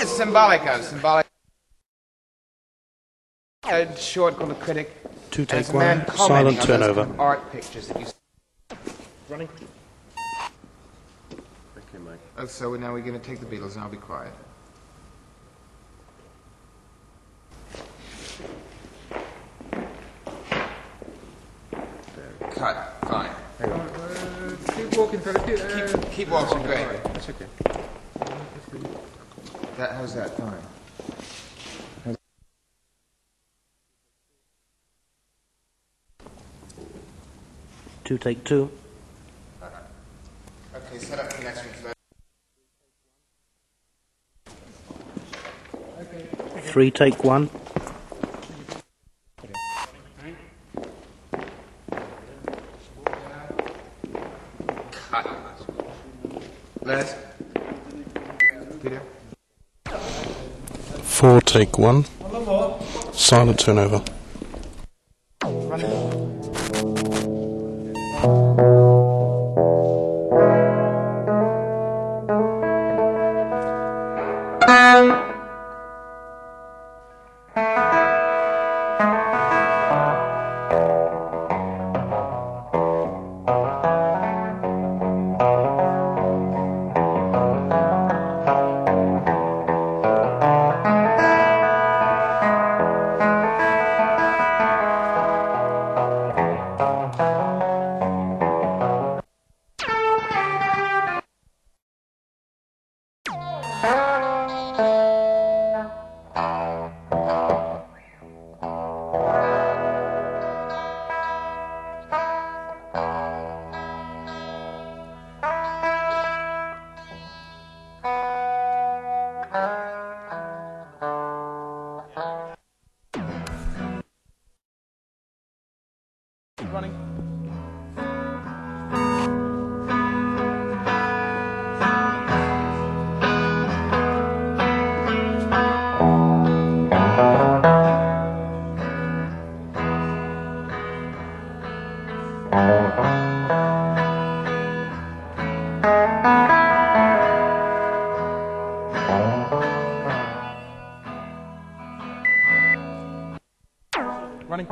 It's symbolic of symbolic. A short called The Critic. Two And it's take a man one. commenting Silent on those turnover. kind of art pictures that you. Running. Okay, Mike. Oh, so now we're going to take the Beatles, and I'll be quiet. Cut. Fine. Keep walking, fella. Keep walking. Great. That's okay. How's that? Fine. Two take two. Okay, set up the next one. Three take one. Cut. Les? Peter? Four take one. Silent turnover. Running. Running.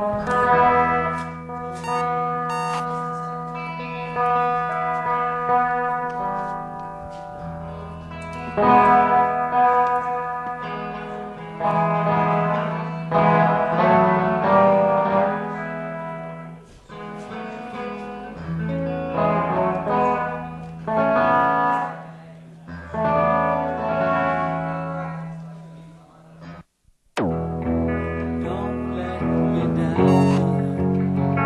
Don't let me down.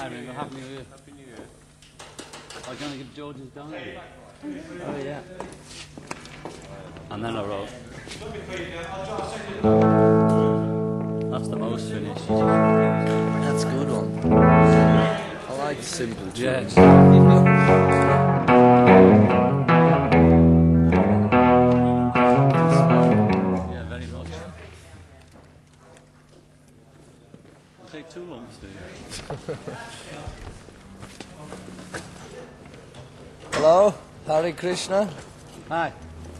Hi, Ringo. Happy New Year. Happy New Year. I was going to give George's diary. Oh, yeah. And then I wrote. That's the most finished. That's a good one. I like simple tunes. Yeah, very much. It'll take 2 lumps, do you? Hello, Hare Krishna. Hi.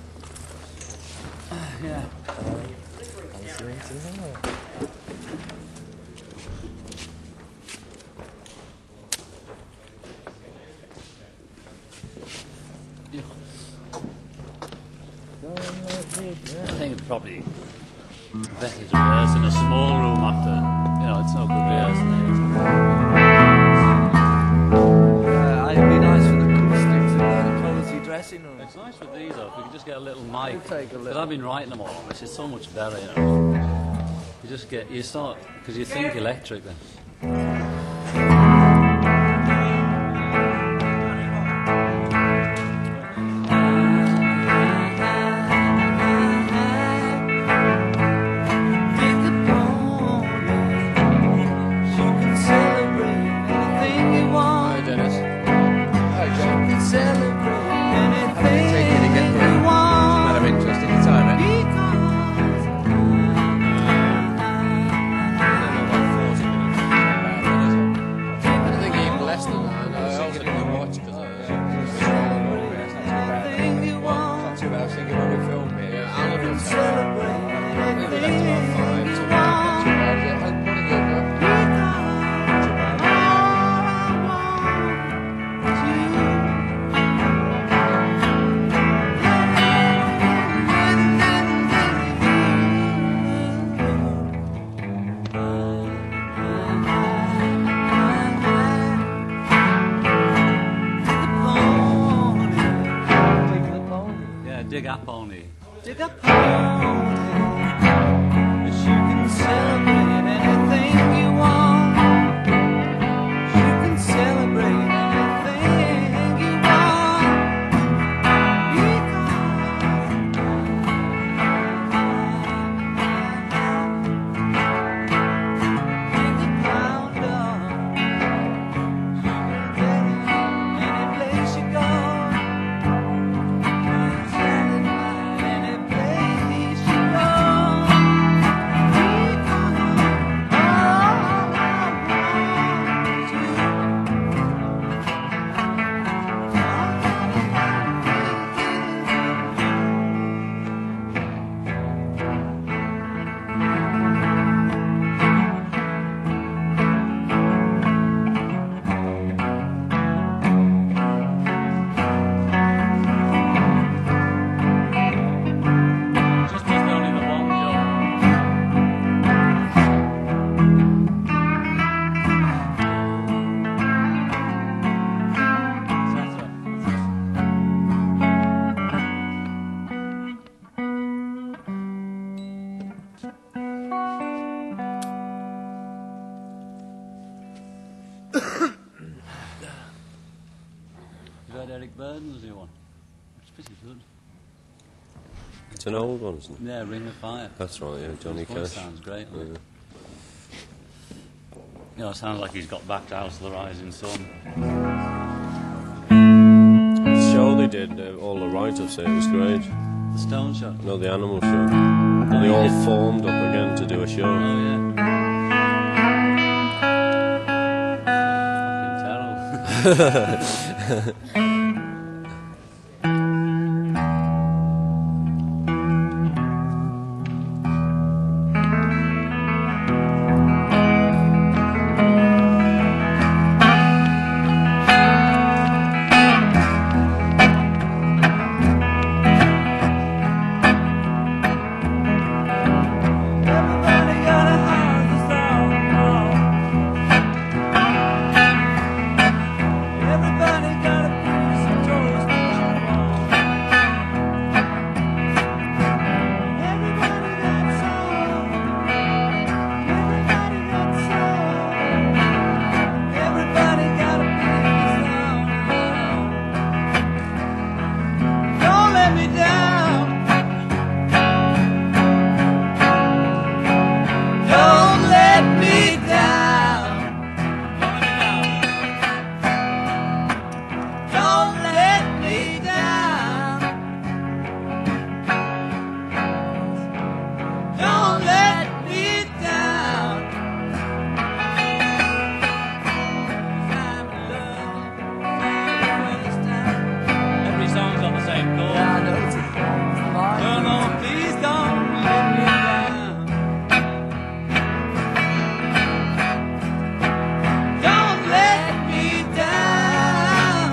Yeah. I think it's probably better to rehearse in a small room after. You know, it's no good rehearsing. It'd be nice for the acoustics in the cozy dressing room. It's nice with these though, if we could just get a little mic. We'll take a Because little. I've been writing them all on this, it's so much better, you know. You start, because you think electric then. Hi, Dennis. Hi, John. Celebrate How did it take you to get here? Out of interest in your time, eh? I think even less than that. I also didn't watch because it's not too bad. I was thinking when we film here, Alan will tell me. Maybe left about 5 to 1. Not too bad. Is it? How good are you, bro? Yeah, dig up only. Dig a pony. You can celebrate anything you want. You can celebrate anything you want. Bring a pound of. You can get it any place you go. Just only the one job. You heard Eric Burden's new one? It's pretty good. It's an old one, isn't it? Yeah, Ring of Fire. That's right, yeah, Johnny His voice Cash. sounds great. doesn't it? Yeah. You know, it sounds like he's got back to House of the Rising Sun. The show they did, all the write-ups say it was great. The Stone Show. No, the Animal Show. And they all formed up again to do a show. Oh, yeah. Fucking terrible. Everybody got a house down. Everybody got a Don't let me down. I'm in love first time. Every song's on the same chord. Yeah, I know it's fine. No, no, please don't let me down. Don't let me down.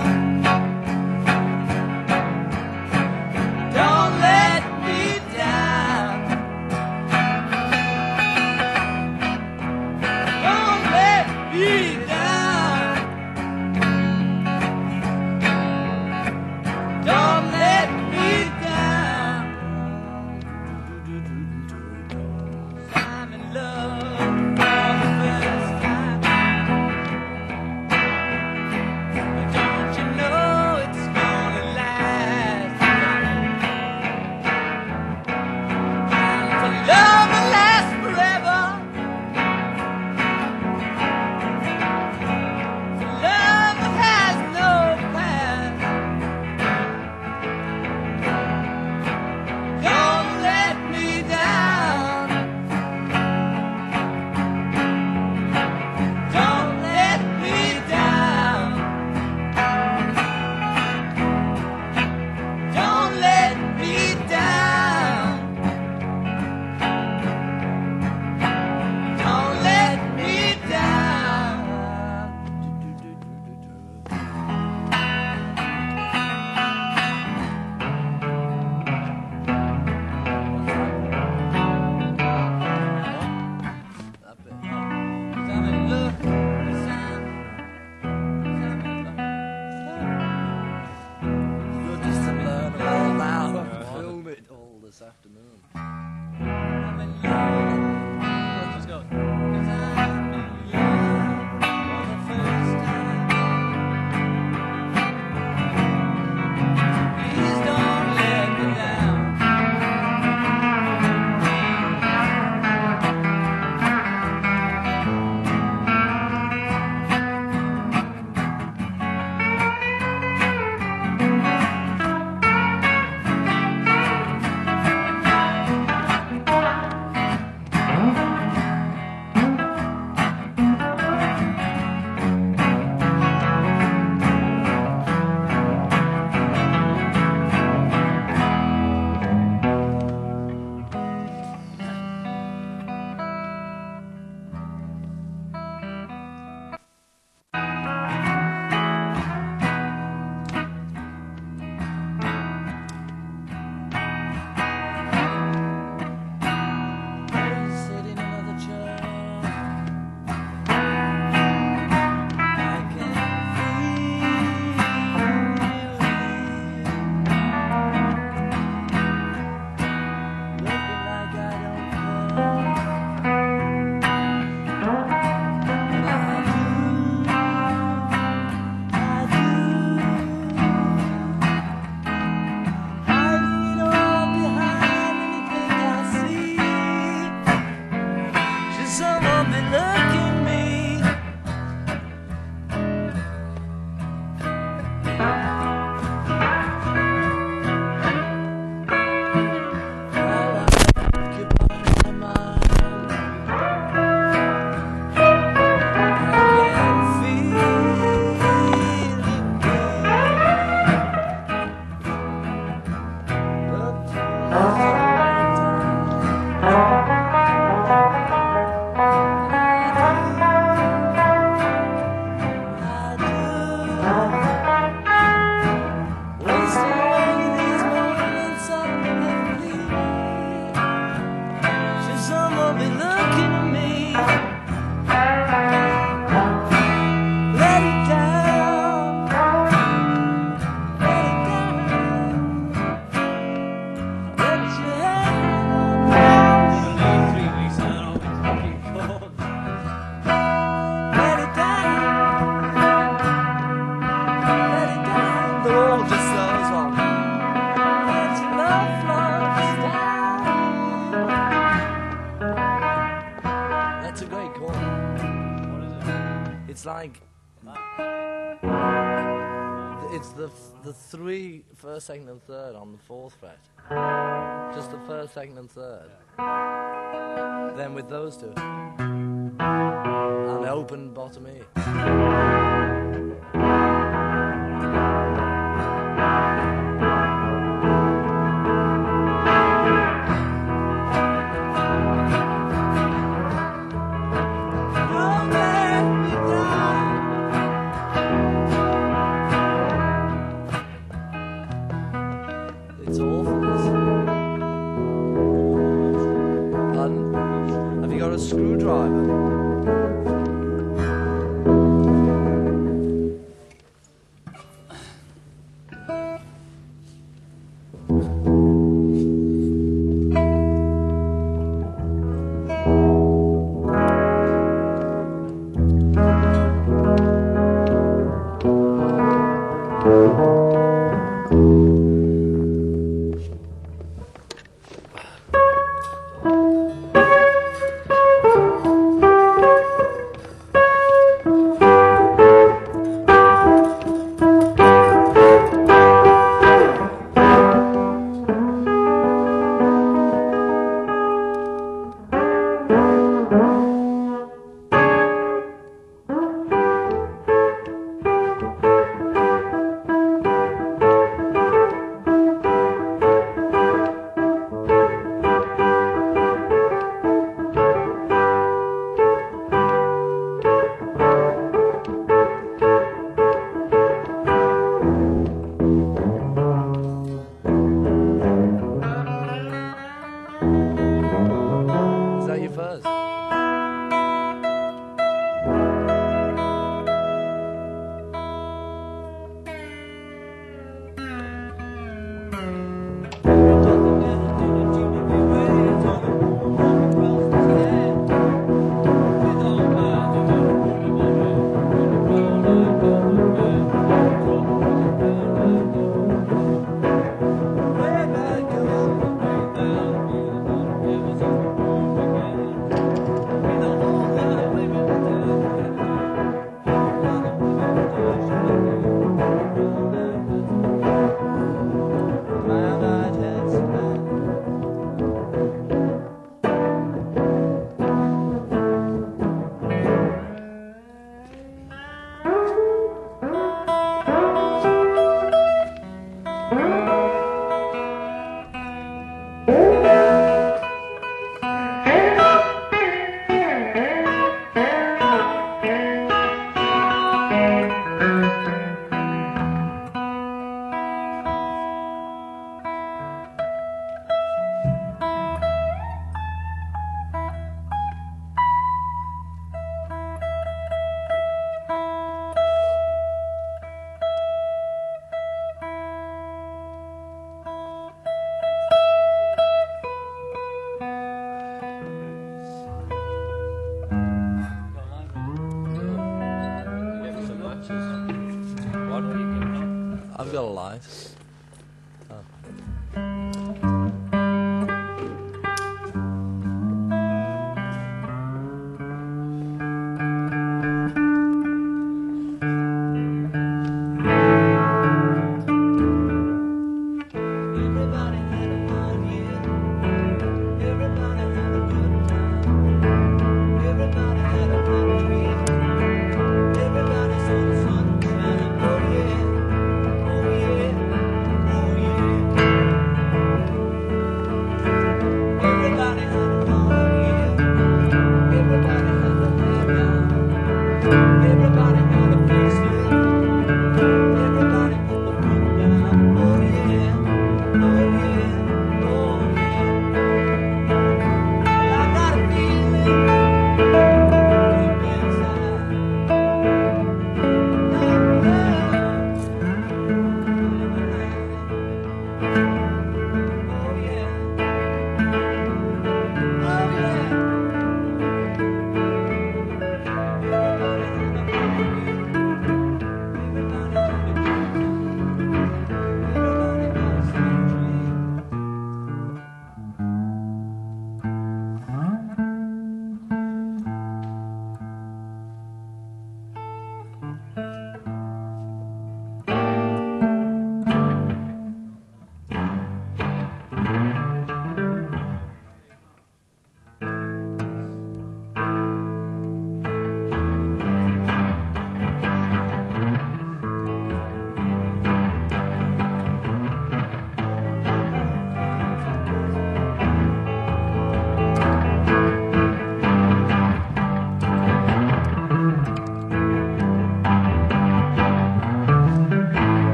Don't let me down. Don't let me down. Don't let me down. I'm in love for the first time. But don't you know it's gonna last? The love will last forever. The love that has no past. Don't let me down. Don't let me down. Don't let me down. Don't let me down. I'm in love. You're just to learn all about. Film it all this afternoon. I'm in love. Let's go. I'm in love for the first time. Please don't let me down. Sit in another chair. I can feel you looking like I don't care, but I do. Hiding it all behind anything I see. Should someone be looking me? While I occupy my mind, I can feel it Someone be looking at me. Let it down. Let it down. Let your hand down. 3 weeks and then I'll be fucking cold. Let it down. Let it down. They're all just those ones. Let your love flows down. That's a great chord. What is it? It's like it's the three first, second, and third on the fourth fret. Just the first, second, and third. Then with those two. And open bottom E. It's awful, this. Pardon? Have you got a screwdriver? Is that your first? I've got a light. Everybody saw the sun shining, oh yeah, oh yeah.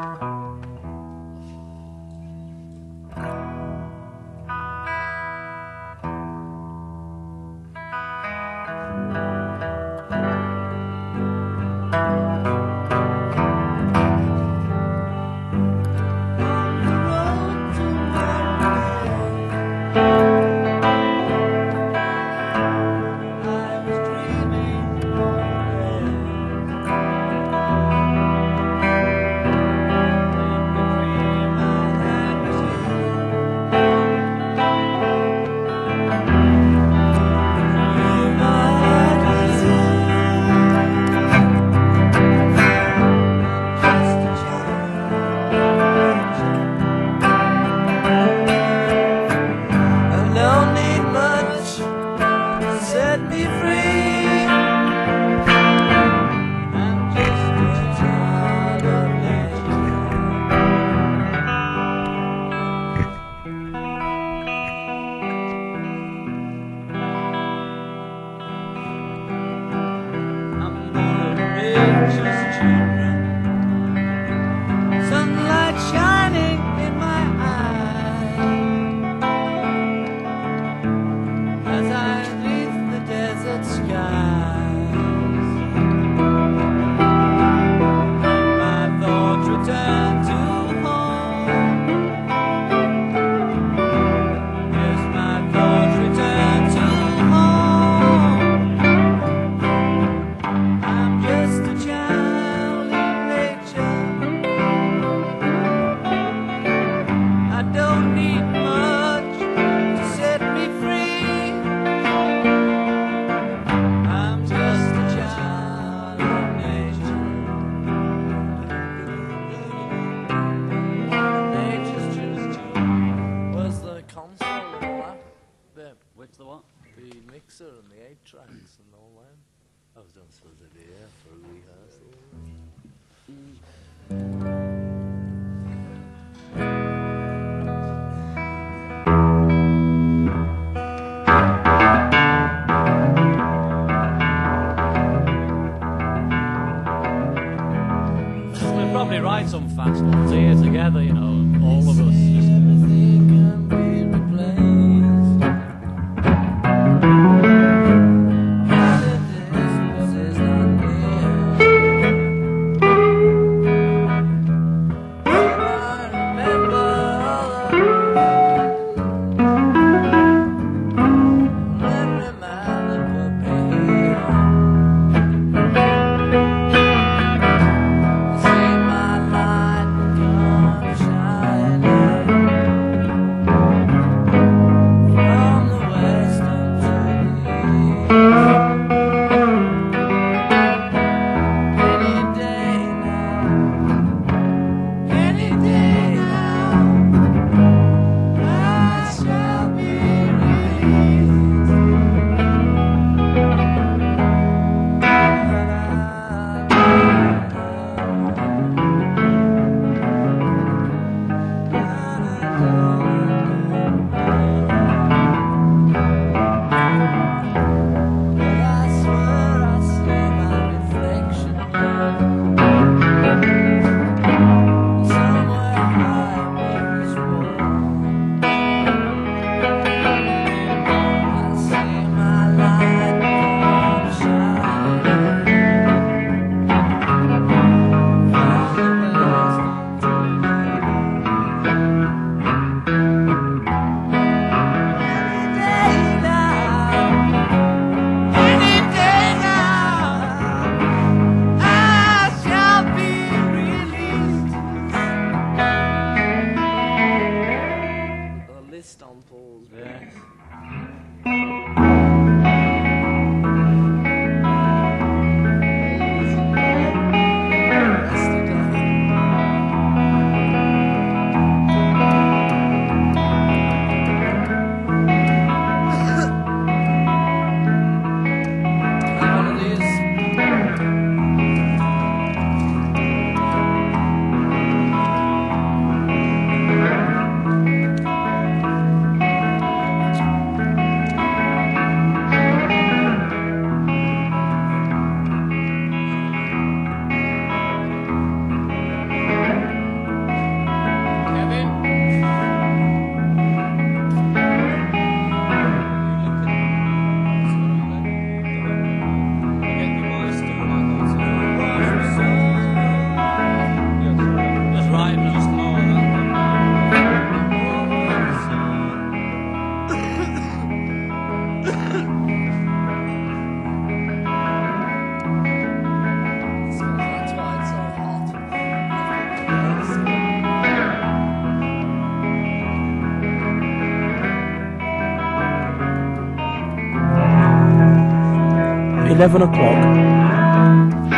Probably write some fast ones here together, you know, all of us. Everything can be replaced. The distance is not near. I remember every man that will be here. See my light come shining. 11 o'clock.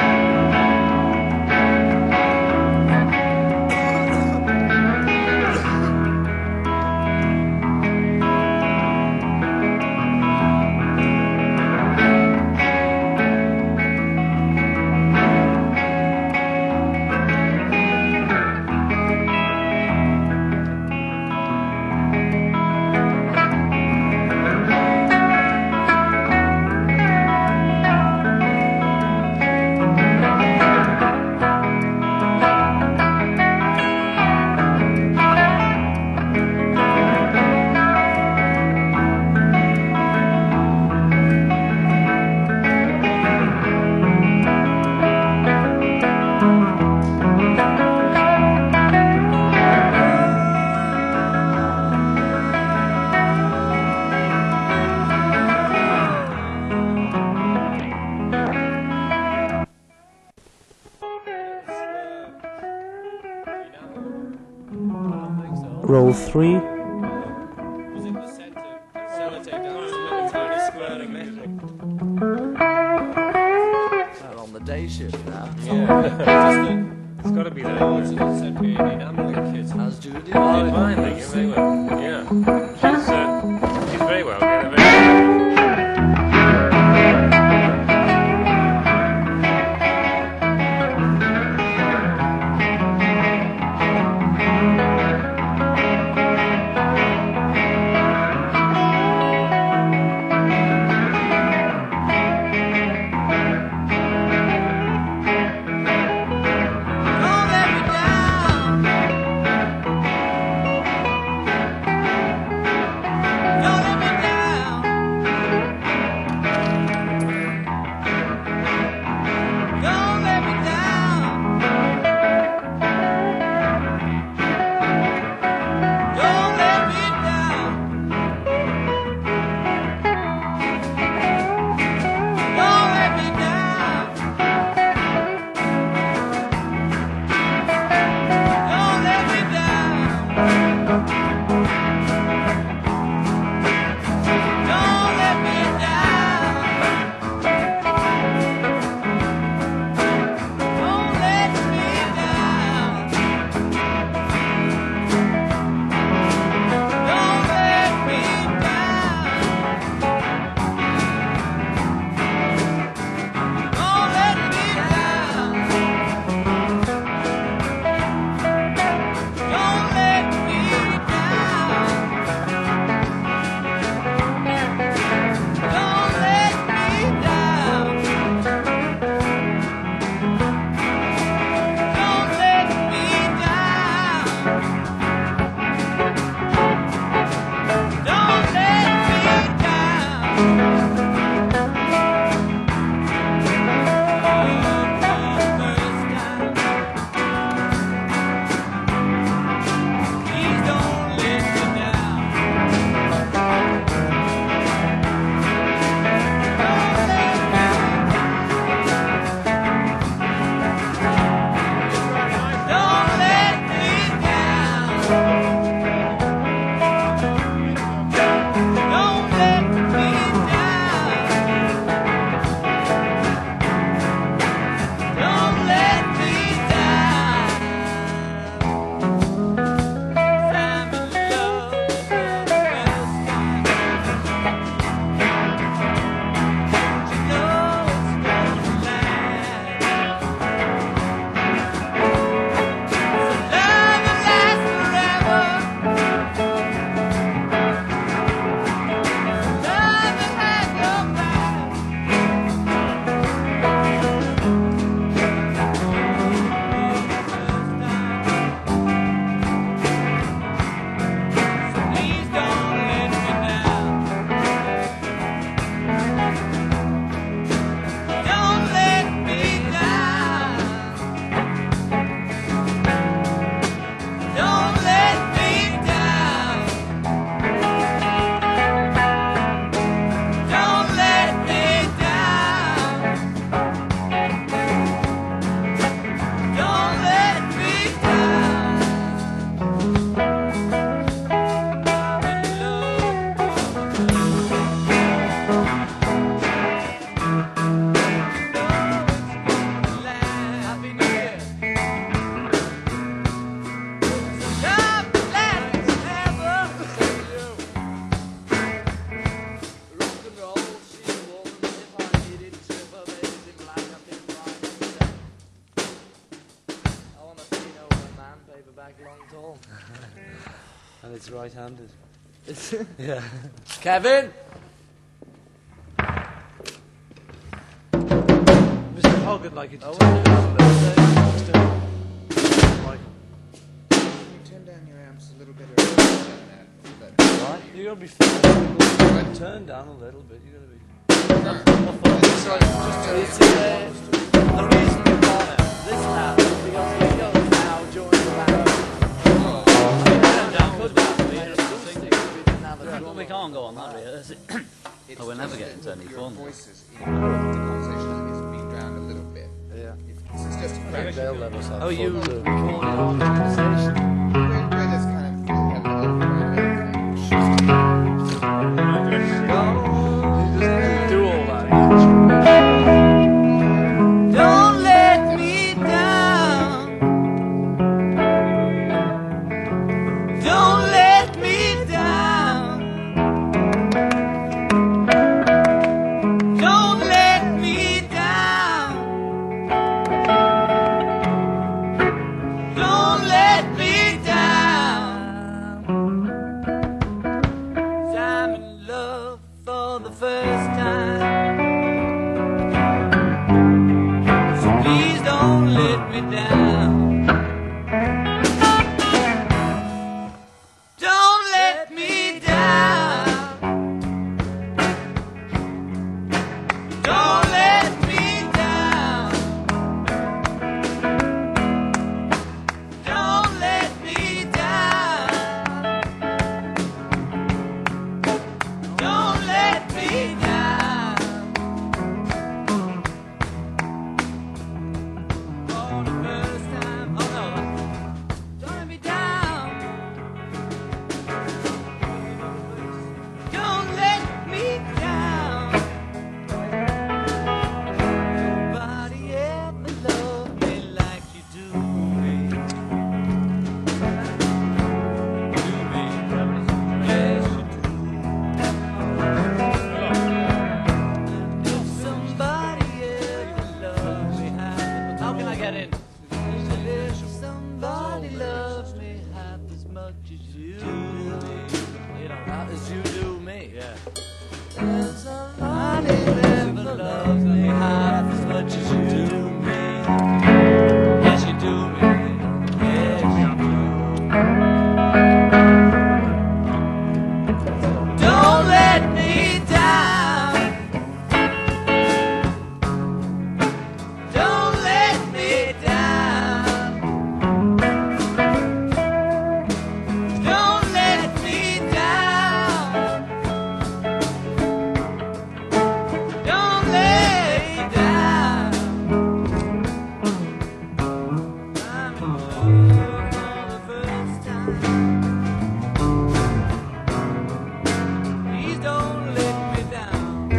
Roll 3. Was it the centre? Sellotape down to a little tiny square of metal. They're on the day shift now. Yeah. It's got to be that. What's it that sent me an enamelling kit? How's Judy? Fine, thank you, very well. Yeah. She's very well. Yeah, very well. Don't let me down. back, long, tall. And it's right-handed. Yeah. Kevin! Mr. Hogan, like it's Oh, turn Turn down your amps a little bit. right. You gotta be fine. Turn down a little bit. You gotta be. The reason we bought this house is because he goes now join the band. Well, we can't go on that really. Oh, we'll never get into any Your fun. voices in the conversation is being drowned a little bit. Yeah. It's just a crash. They'll let us have Oh, you fun too. recorded our conversation. We're just kind of Do all that. Don't let me down. Don't let me down. Don't let me down. Don't let me down. I'm in love for the first time. So please don't let me down. Don't let me down. Don't let me down. Don't let me down. Don't let me down. For the first time. Oh no. Don't let me down. Don't let me down. Nobody ever loved me like you do me. Do me. Yes, you do. If somebody ever loved me, how can I get in? If somebody loves me half as much as you do me, half as you do me. Yeah. If somebody ever loves me half as much as you do me, yes you do me, yes you do. Don't let me down. Don't let me down. Don't let me down. Don't lay down. I'm in love for the first time. Please don't let me down.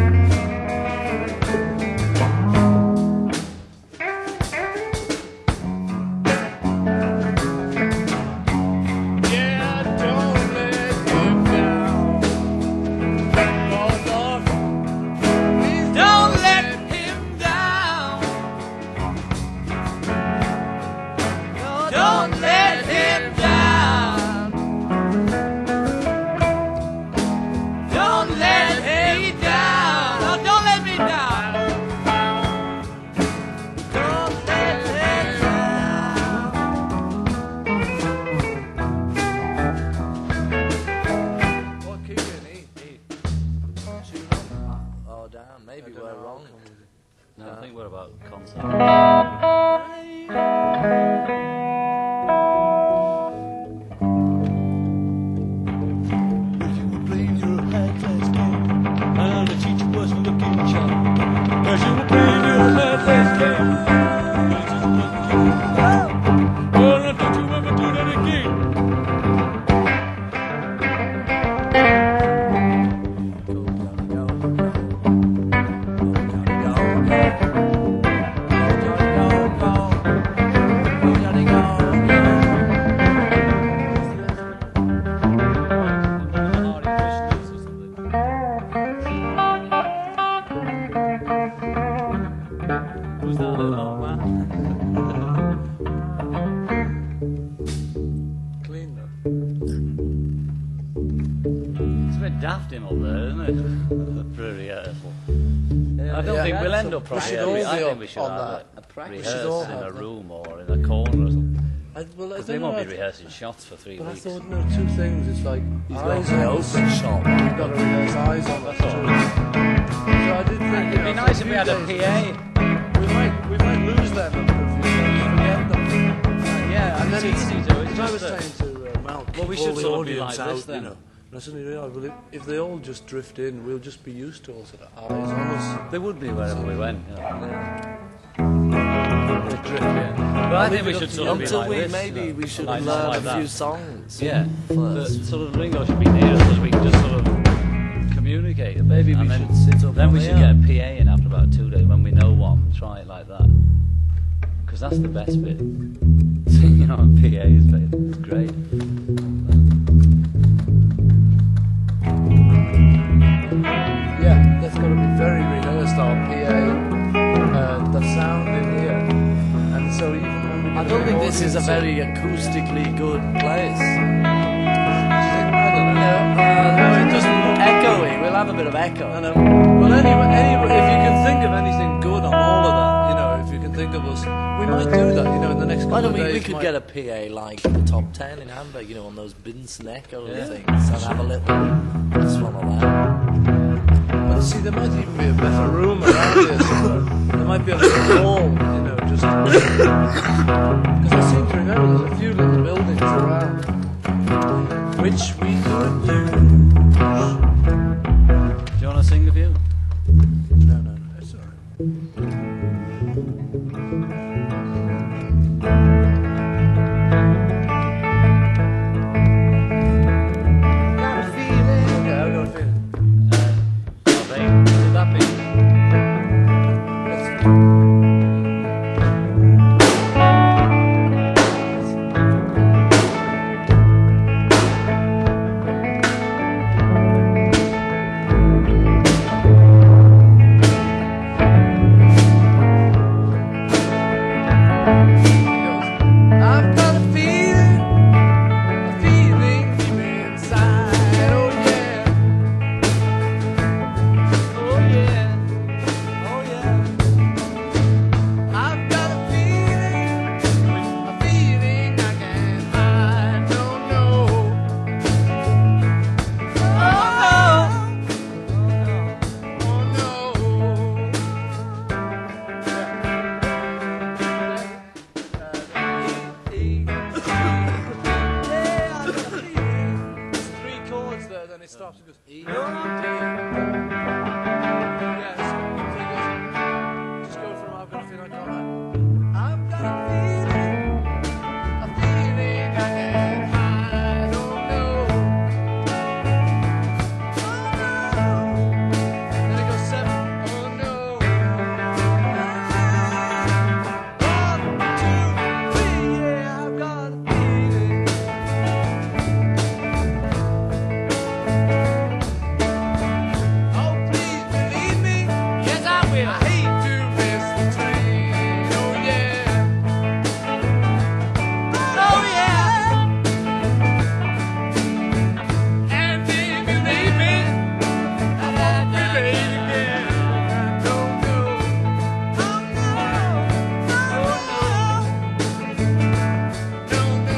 Yeah, don't let him down. Oh, Lord. Please Don't let him down. Don't let him down. Don't let me down. No, don't let me down. Don't let me down. What key in E? Oh damn, maybe we're wrong. No, I think we're about concert. If you were playing your high-class game and the teacher was looking sharp, as you were playing your high-class game, the teacher was looking sharp. Well, now don't you ever do that again. Go, bit daft him up there, isn't it? For a rehearsal. I don't think we'll end up We should properly. all I be think up we should on have that. a We should rehearse all in have a that. room or in a corner or something. Well, I Because they don't won't know. be rehearsing shots for 3 But I weeks. thought, no, two things. It's like He's eyes got the on open us. shot. You've got to rehearse eyes on us. That's all. So I did think, It'd be nice if we had a PA. We might lose them if we forget them. Yeah, and then it's easy to. It's I was just saying to Mal, Well, we keep should all the sort of be audience like out, this then. you know. And I suddenly realised, well, if they all just drift in, we'll just be used to all sort of eyes on us. They would be wherever we went. You know. They drift in. But I think we should sort of be Until like we this. maybe we should like learn like a that. few songs. Yeah, but First. sort of Ringo should be near us so we can just sort of communicate. Maybe and we then, should sit up Then on we the should get a PA in after about 2 days when we know one and try it like that. Because that's the best bit. Singing on PA's bit. It's great. Yeah, that's got to be very rehearsed, our PA, the sound in here. And so even when we I get don't an think this is a audience very acoustically good place. in, I don't know. No, it doesn't look echoey. We'll have a bit of echo. I know. Well, anyway, if you can think of anything good on all of that, you know, if you can think of us, we might do that, you know, in the next Why couple don't of we? days. We could might- get a PA like the top 10 in Hamburg, you know, on those Binson Echo things, and have a little swallow that. But see, there might even be a better room around here somewhere. There might be a little hall, you know, just because I seem to remember there's a few little buildings around, which we could use. Do you want to sing a few? No, it's all right. Got a feeling. Yeah, I've got a feeling. Should that be? I've got a feeling deep inside. Oh yeah, Oh yeah, oh yeah. I've got a feeling I can't hide. No, no. Oh no, There's 3 chords there, then it stops and goes E, D. Yes. So it goes, just go from I've got a feeling I can't hide. I've got a feeling I can't hide. Oh no. Then it goes 7. Oh no. 1, 2, 3, yeah, I've got a feeling. Oh, please believe me. Yes, I will. I hate to miss the train. Oh yeah. Oh yeah. And if you leave me, I won't be late again. No, no. Oh no. Oh no. No, no.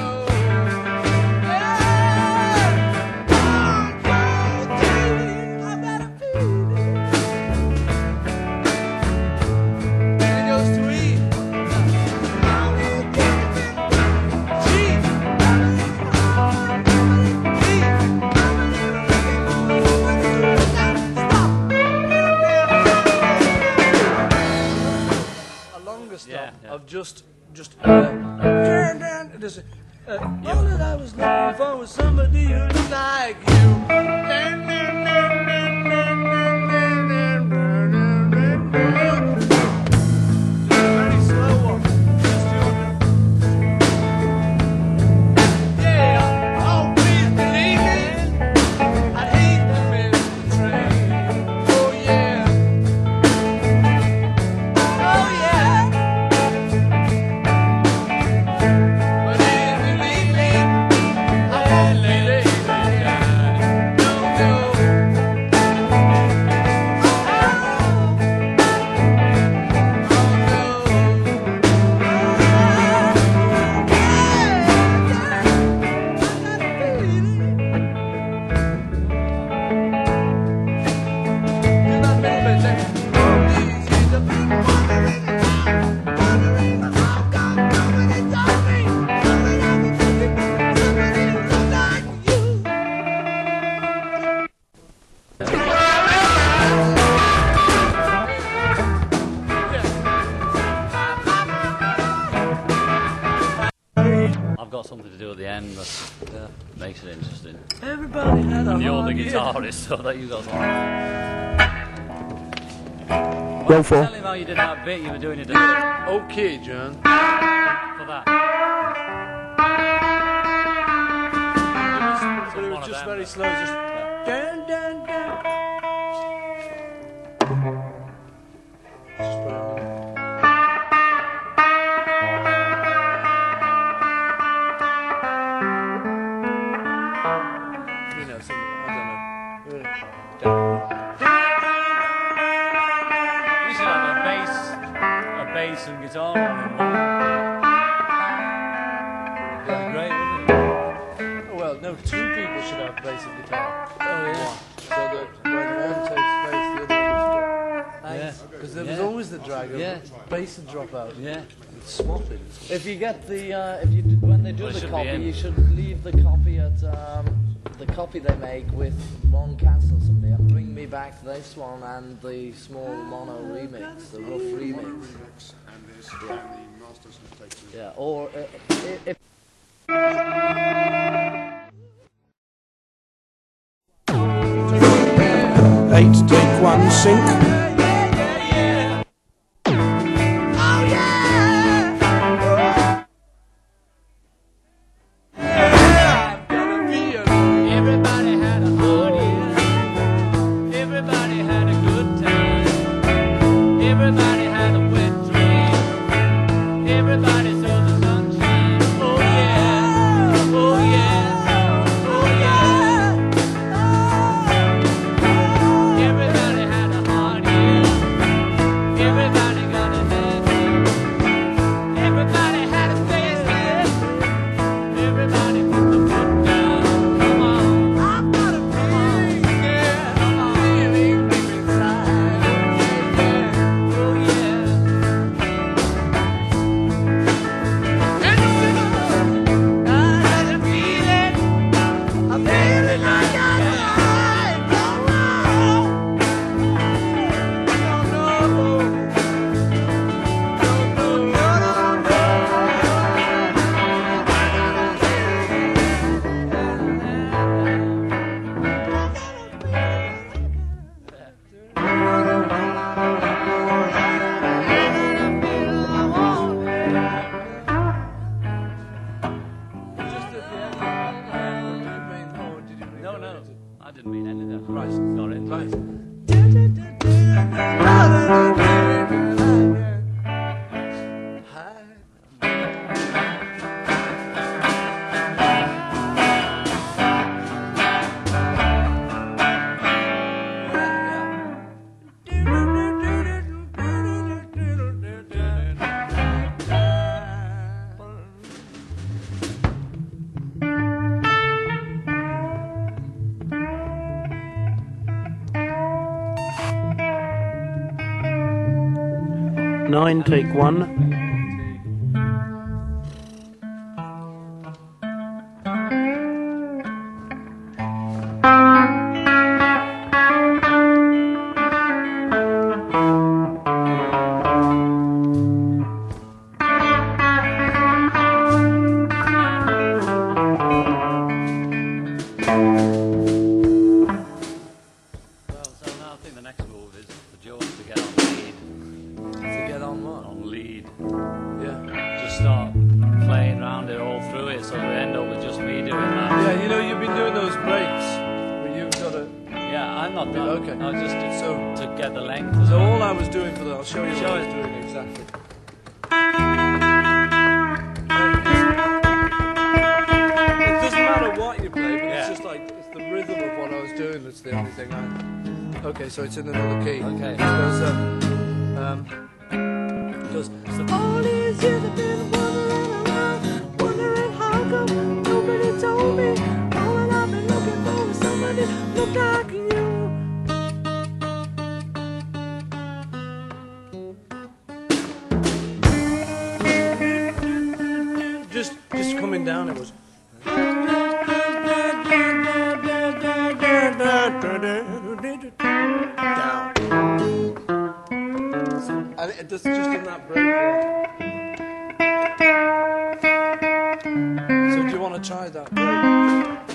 Yeah, yeah. Of just all that I was looking for was somebody who looked like you. Very slow one. Yeah, oh please believe me. I'd hate to miss the train. Oh yeah. Oh yeah. But if you leave me, I won't be late again. No, no. end that makes it interesting. Everybody had a And you're the hard year. guitarist, so that you got something. Roll four. Tell him how you did that bit you were doing it for Okay, John. that. But it one was of just them, very though. slow, just dun, dun, dun. Just put it in. You know, some, I don't know. You should have a bass and guitar on in one. That'd be great, wouldn't it? Well, no, two people should have bass and guitar. Oh yeah. So that when one takes bass, the other one Yeah. because there was Yeah. always the drag of Yeah. bass and drop out. Yeah. It's swapping. If you get the, when they do Well, it the should be copy, in. you should leave the copy at the copy they make with one cancel somebody and bring me back this one and the small mono remix, the rough remix. Yeah, or if. Eight, take one, sync. Everybody had a hard year. Everybody had a good time. Everybody had a wet dream. Everybody saw the sunshine. Oh yeah. Oh yeah. Oh yeah. Everybody had a hard year. Everybody got a head. Everybody had a facelift. Everybody put the foot down. Come on. I've got a feeling, yeah. Come on. Feeling deep inside. Oh yeah. I had a feeling. I'm feeling like I'm alive. Oh, no, no. No, I didn't mean any of that. Right. Got it. Right. Nine, take one. Well, so now I think the next move is for George to get on lead. To get on what? On lead. Yeah. Just start playing around it all through it, so we end up with just me doing that. Yeah, you know, you've been doing those breaks where you've got to. Yeah, I'm not done. Okay. I was just So- to get the length. So all I was doing for that, I'll show you Show what I it. was doing exactly. It doesn't matter what you play, but Yeah. it's just like it's the rhythm of what I was doing that's the only thing I. Okay, so it's in another key. Okay. It goes all these years I've been wandering around, wondering how come nobody told me. All that I've been looking for is somebody look like you. Just coming down, it was. Down. And it just in that break. Yeah. So do you want to tried that.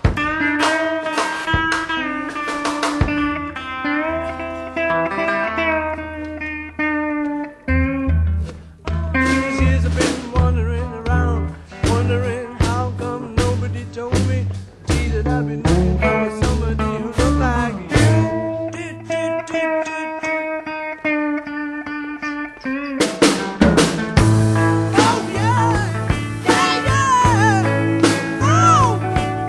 These years I've been wandering around, wondering how come nobody told me. Gee, that I've been looking for somebody who looked like you. Oh yeah, yeah, yeah. Oh,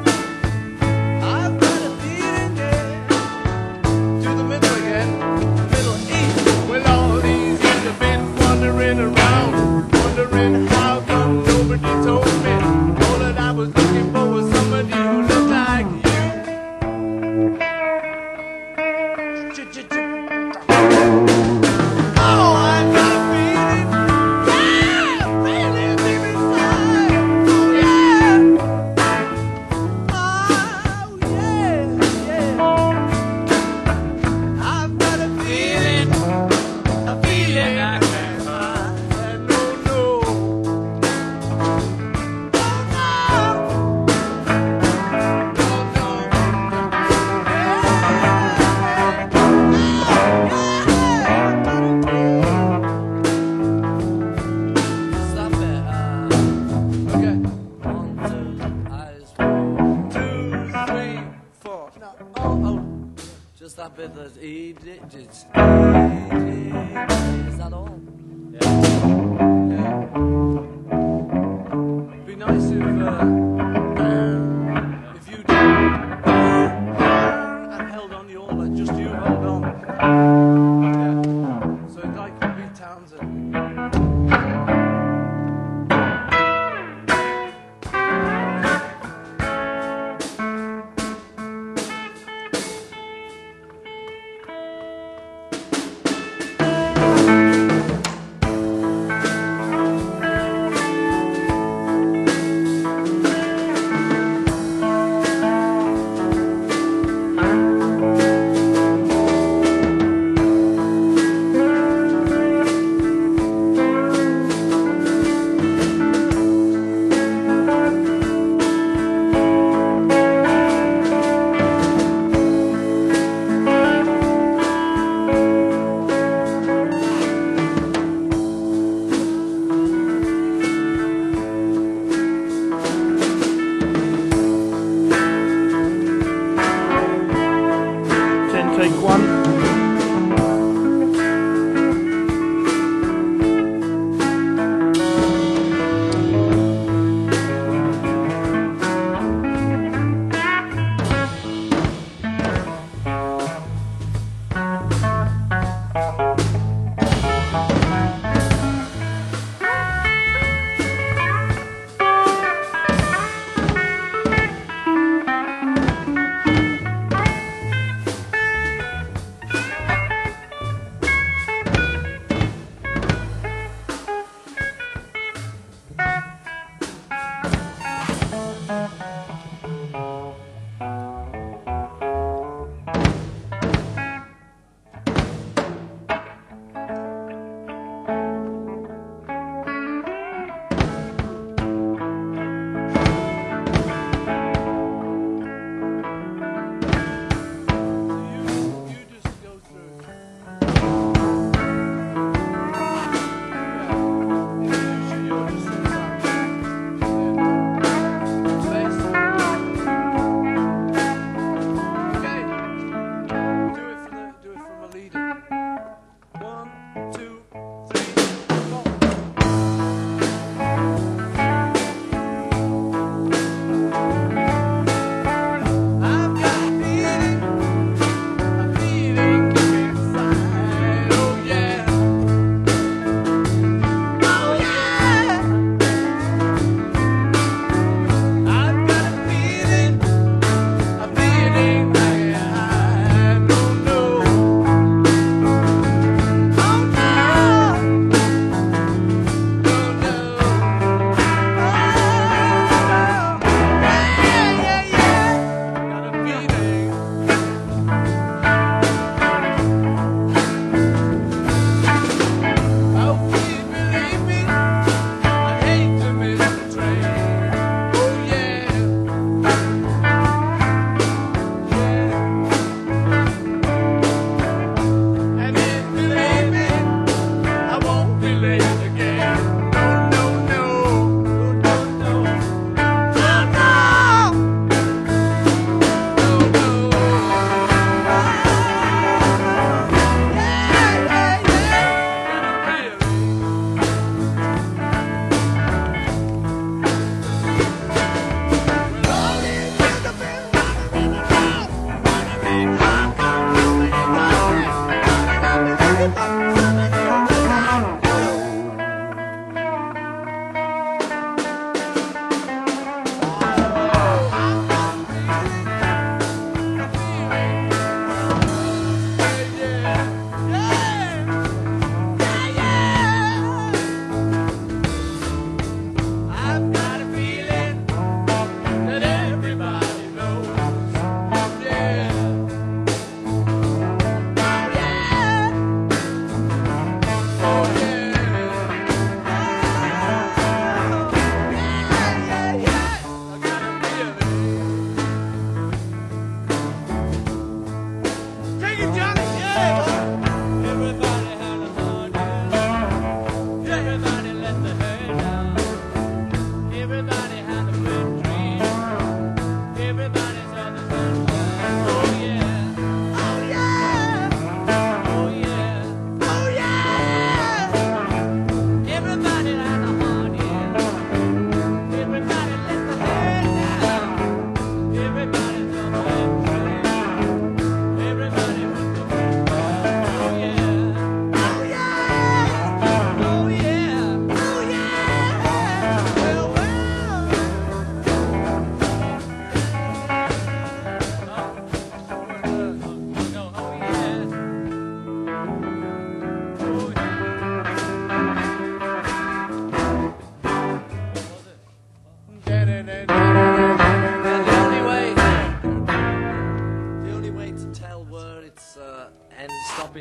I've got a feeling, yeah. To the middle again, middle east. Well, all these years I've been wandering around, wondering how come nobody told me. All that I was looking for was somebody who looked like you. Oh, I got a feeling, yeah, feeling deep inside. Oh yeah, oh yeah, yeah. I've got a feeling I can't hide. No, no, stop it. Okay. 1, 2, eyes 1, 2, 3, 4. No, oh. Just that bit that's E digits. E digits. Is that all? Yeah. Be nice if you and held on the all, like just you held on. Yeah. So like Pete Townsend.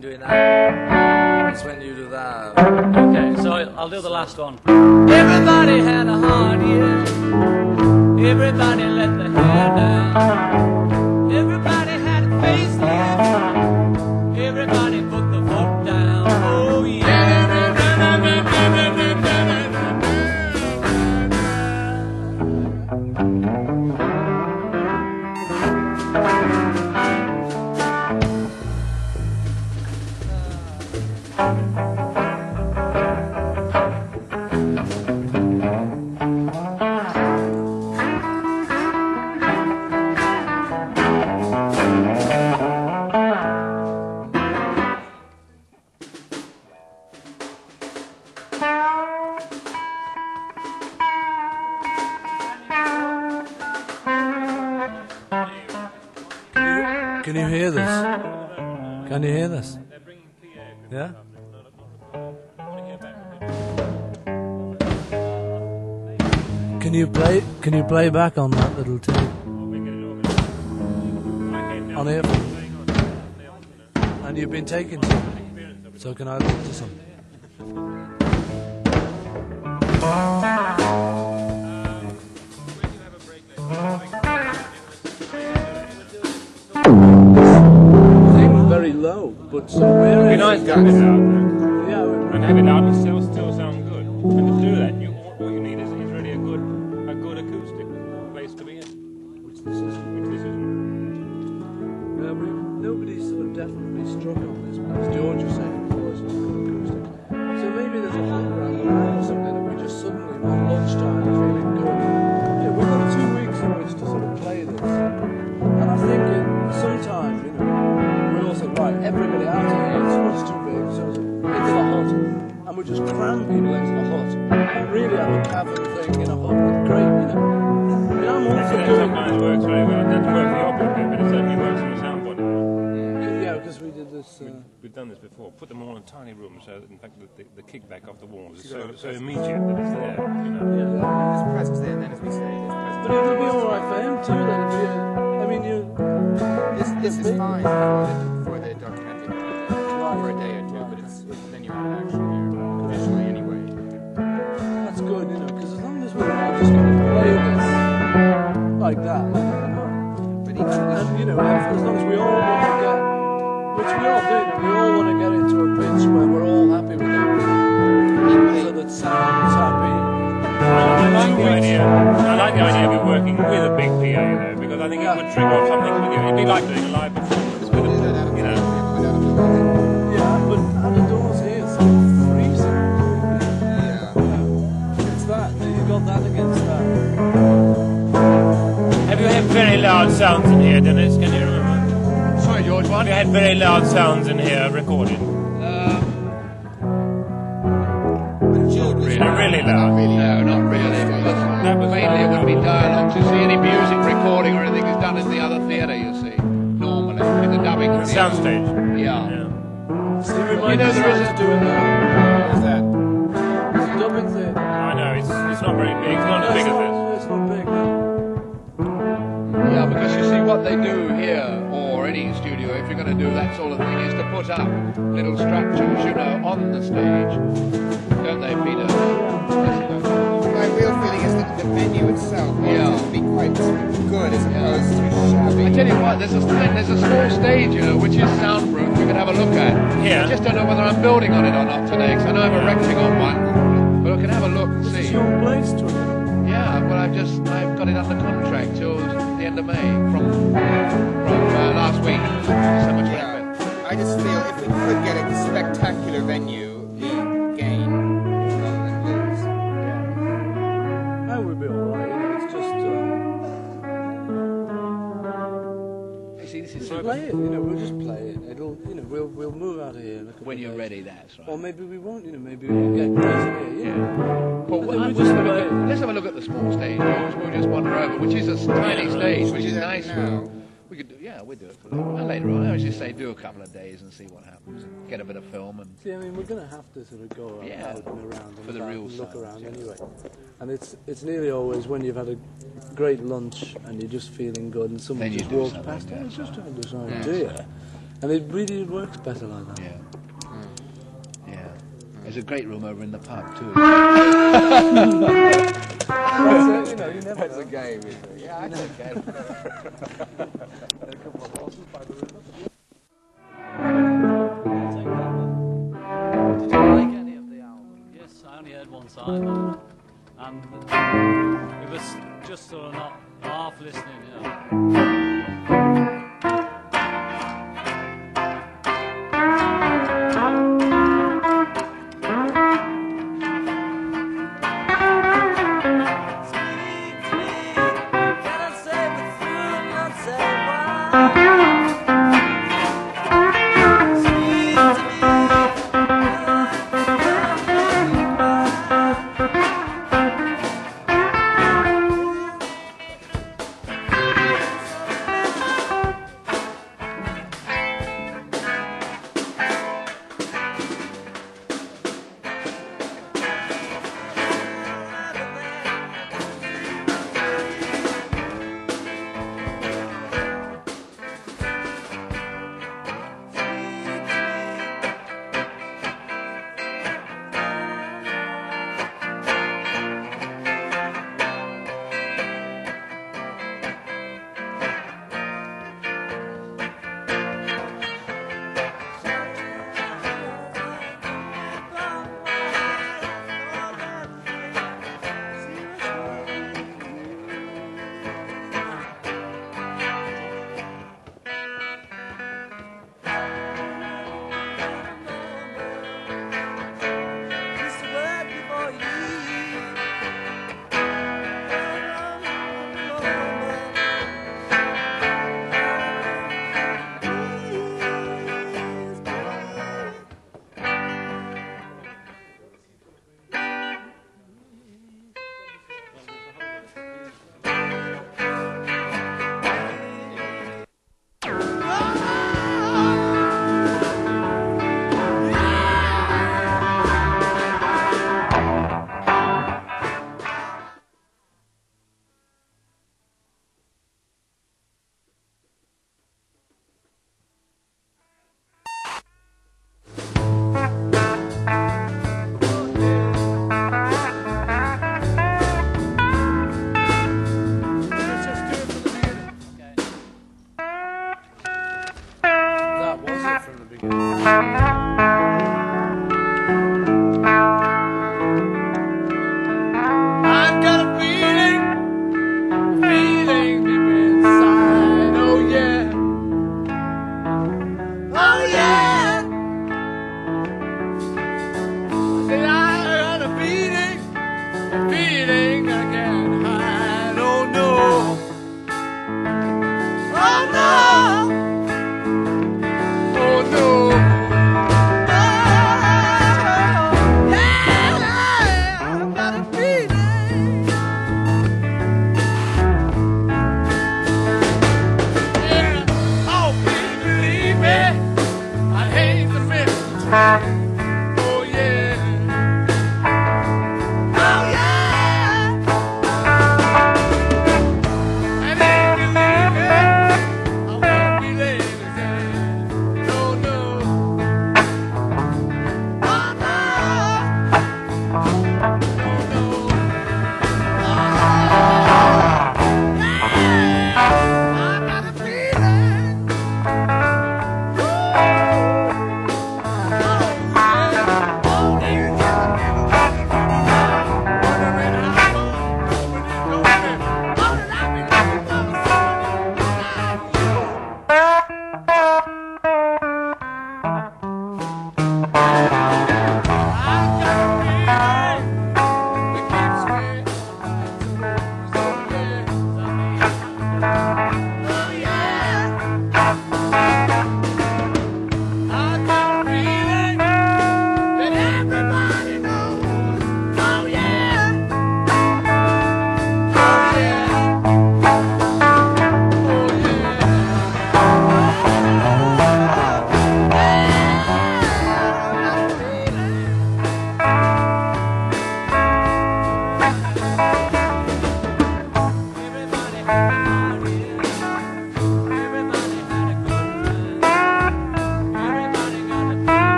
doing that. It's when you do that. Okay, so I'll do the last one. Everybody had a hard year. Everybody let the hair down. Everybody had a facelift. Everybody put the foot down. Oh yeah. Can you hear this? Can you hear this? Yeah? Can you play back on that little tape? On here? And you've been taking some. So can I listen to some? Very low, but somewhere. It'd be nice to have it out there. Yeah, And have it out and still sound good. And to do that, all you need is really a good acoustic place to be in. Which this isn't. Nobody's sort of definitely struck on this place. George was saying before it's not good acoustic. So maybe there's a hack around the line or something, and we just suddenly on lunchtime are feeling good. Yeah, we've got 2 weeks in which to sort of play this. And I think sometime, you know, we all say, right, everybody out of here, this one's too big, so into the hut. And we just cram people into the hut. And really have a cabin thing in a hut. It's great, you know. I mean, I'm all for That doing sometimes works very well. It doesn't work for the opera bit, but it certainly works from a sound point of view. Yeah, because we did this. We've done this before. Put them all in tiny rooms, so in fact the kickback off the walls is so immediate that it's there. You know. His presence there, and then as we say, his presence. But it would be alright for him too, then. I mean, you. This is fine for the documentary for a day or two, but then you're not actually here visually anyway. That's good, you know, because as long as we're all just going to play this like that, But even and you know, as long as we all want to get, which we all do, you know, we all want to get into a pitch where we're all happy with it, so that sound's happy. I like the idea of you working with a big PA though, because I think it would trigger off something with you. It'd be like doing a live performance with a, you know. Yeah, but out of doors here, it's freezing. yeah. It's that. You got that against that. Have you had very loud sounds in here, Dennis? Can you remember? Sorry, George. Have you had very loud sounds in here recorded? Really loud. No, not really. Mainly it would be dialogues. You see, any music recording or anything is done in the other theatre, you see. Normally, in the dubbing theatre. Soundstage. Yeah. See, we You know, there is a... doing that. What's that? It's a dubbing theatre. I know, it's not very big. It's not as big as this. It's not big, no. Yeah, because you see what they do here, or any studio, if you're going to do that sort of thing, is to put up little structures, you know, on the stage. Don't they, Peter? My real feeling is that the venue itself ought to be quite good as opposed to shabby. I tell you what, there's a small stage, you know, which is soundproof. We can have a look at. Yeah. I just don't know whether I'm building on it or not today, because I know I'm erecting on one, but I can have a look and This is see. your place to it. Yeah, well, I've got it under contract till the end of May from last week. So much Yeah. I just feel if we could get a spectacular venue, we gain rather than lose. That would be alright, you know, it's just. You see, this is Play it, you know, we'll just play it. It'll, you know, we'll move out of here in a couple when of you're days. ready. That's right. Or maybe we won't, you know, maybe we'll get crazy here, yeah. Well, let's have a look at the small stage. We'll just wander over, which is a tiny stage, which is nice. Now. We could do, yeah, we'll do it for later on. I was just say do a couple of days and see what happens. Get a bit of film and See, I mean, we're going to have to sort of go out, Yeah, out and around and for the about real and look sounds, around yeah. anyway. And it's nearly always when you've had a great lunch and you're just feeling good and someone Then you just do walks something, past, yeah. oh, it's just having this idea. And it really works better like that. Yeah. Yeah. There's a great room over in the pub too. You know, you never That's a game, isn't it? Yeah, that's a game. Did you like any of the album? Yes, I only heard one side of it. And it was just sort of not half listening, you know.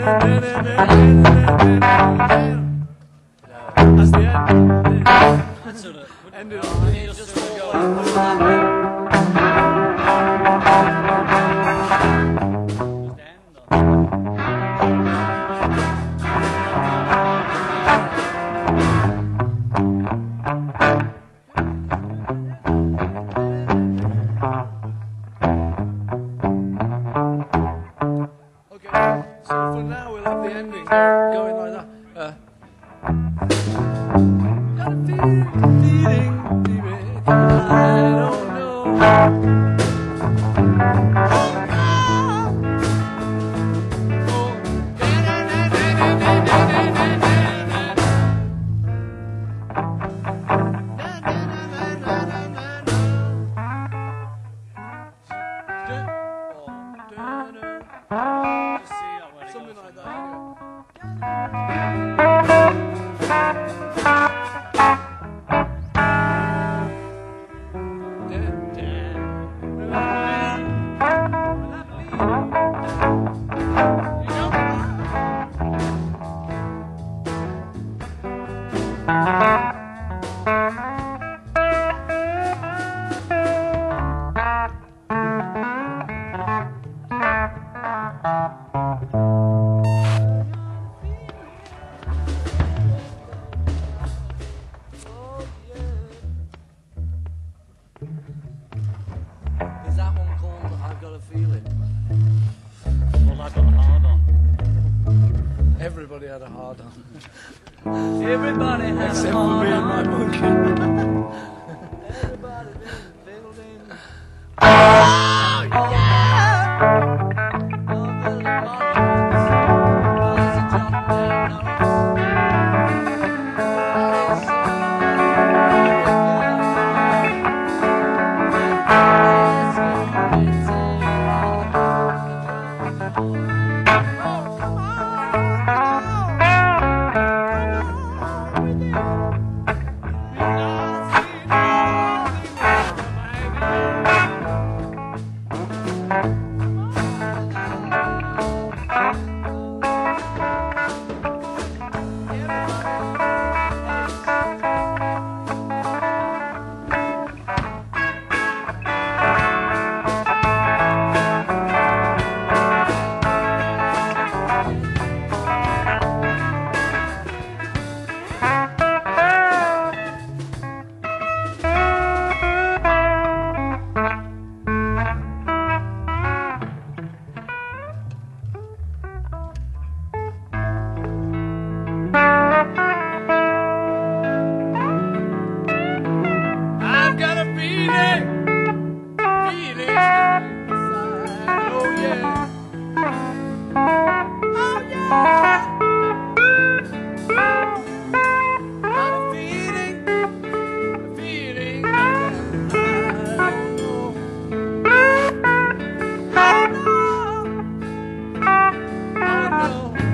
That's the end. That's sort of. End it on. Just go. Okay, so for now we'll have the ending going like that. Got a feeling, baby, I don't know. Something like that. Is that one called I've Got a Feeling? Well, I got a hard on. Everybody had a hard on. Everybody has Except a for hard me and on. my monkey. Everybody been building. I've got a feeling, feeling inside. Oh yeah, oh yeah. Got a feeling, feeling. I don't know. Oh no.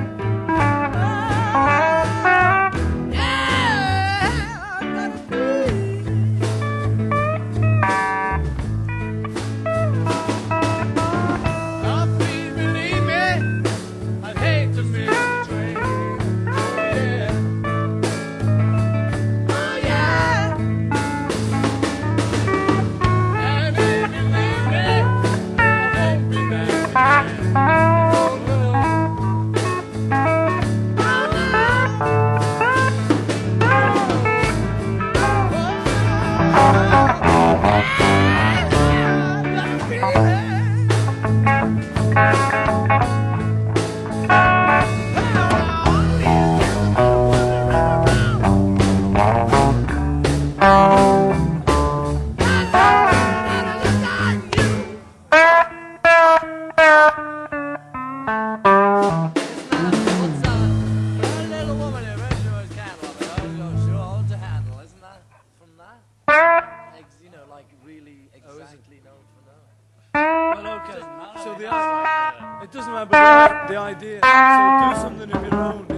It doesn't matter, but the idea. So do something of your own.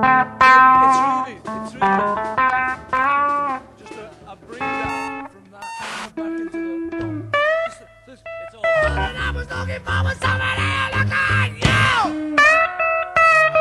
It's really just a bring down from that back into the. It's all. I was looking for somebody to look at you.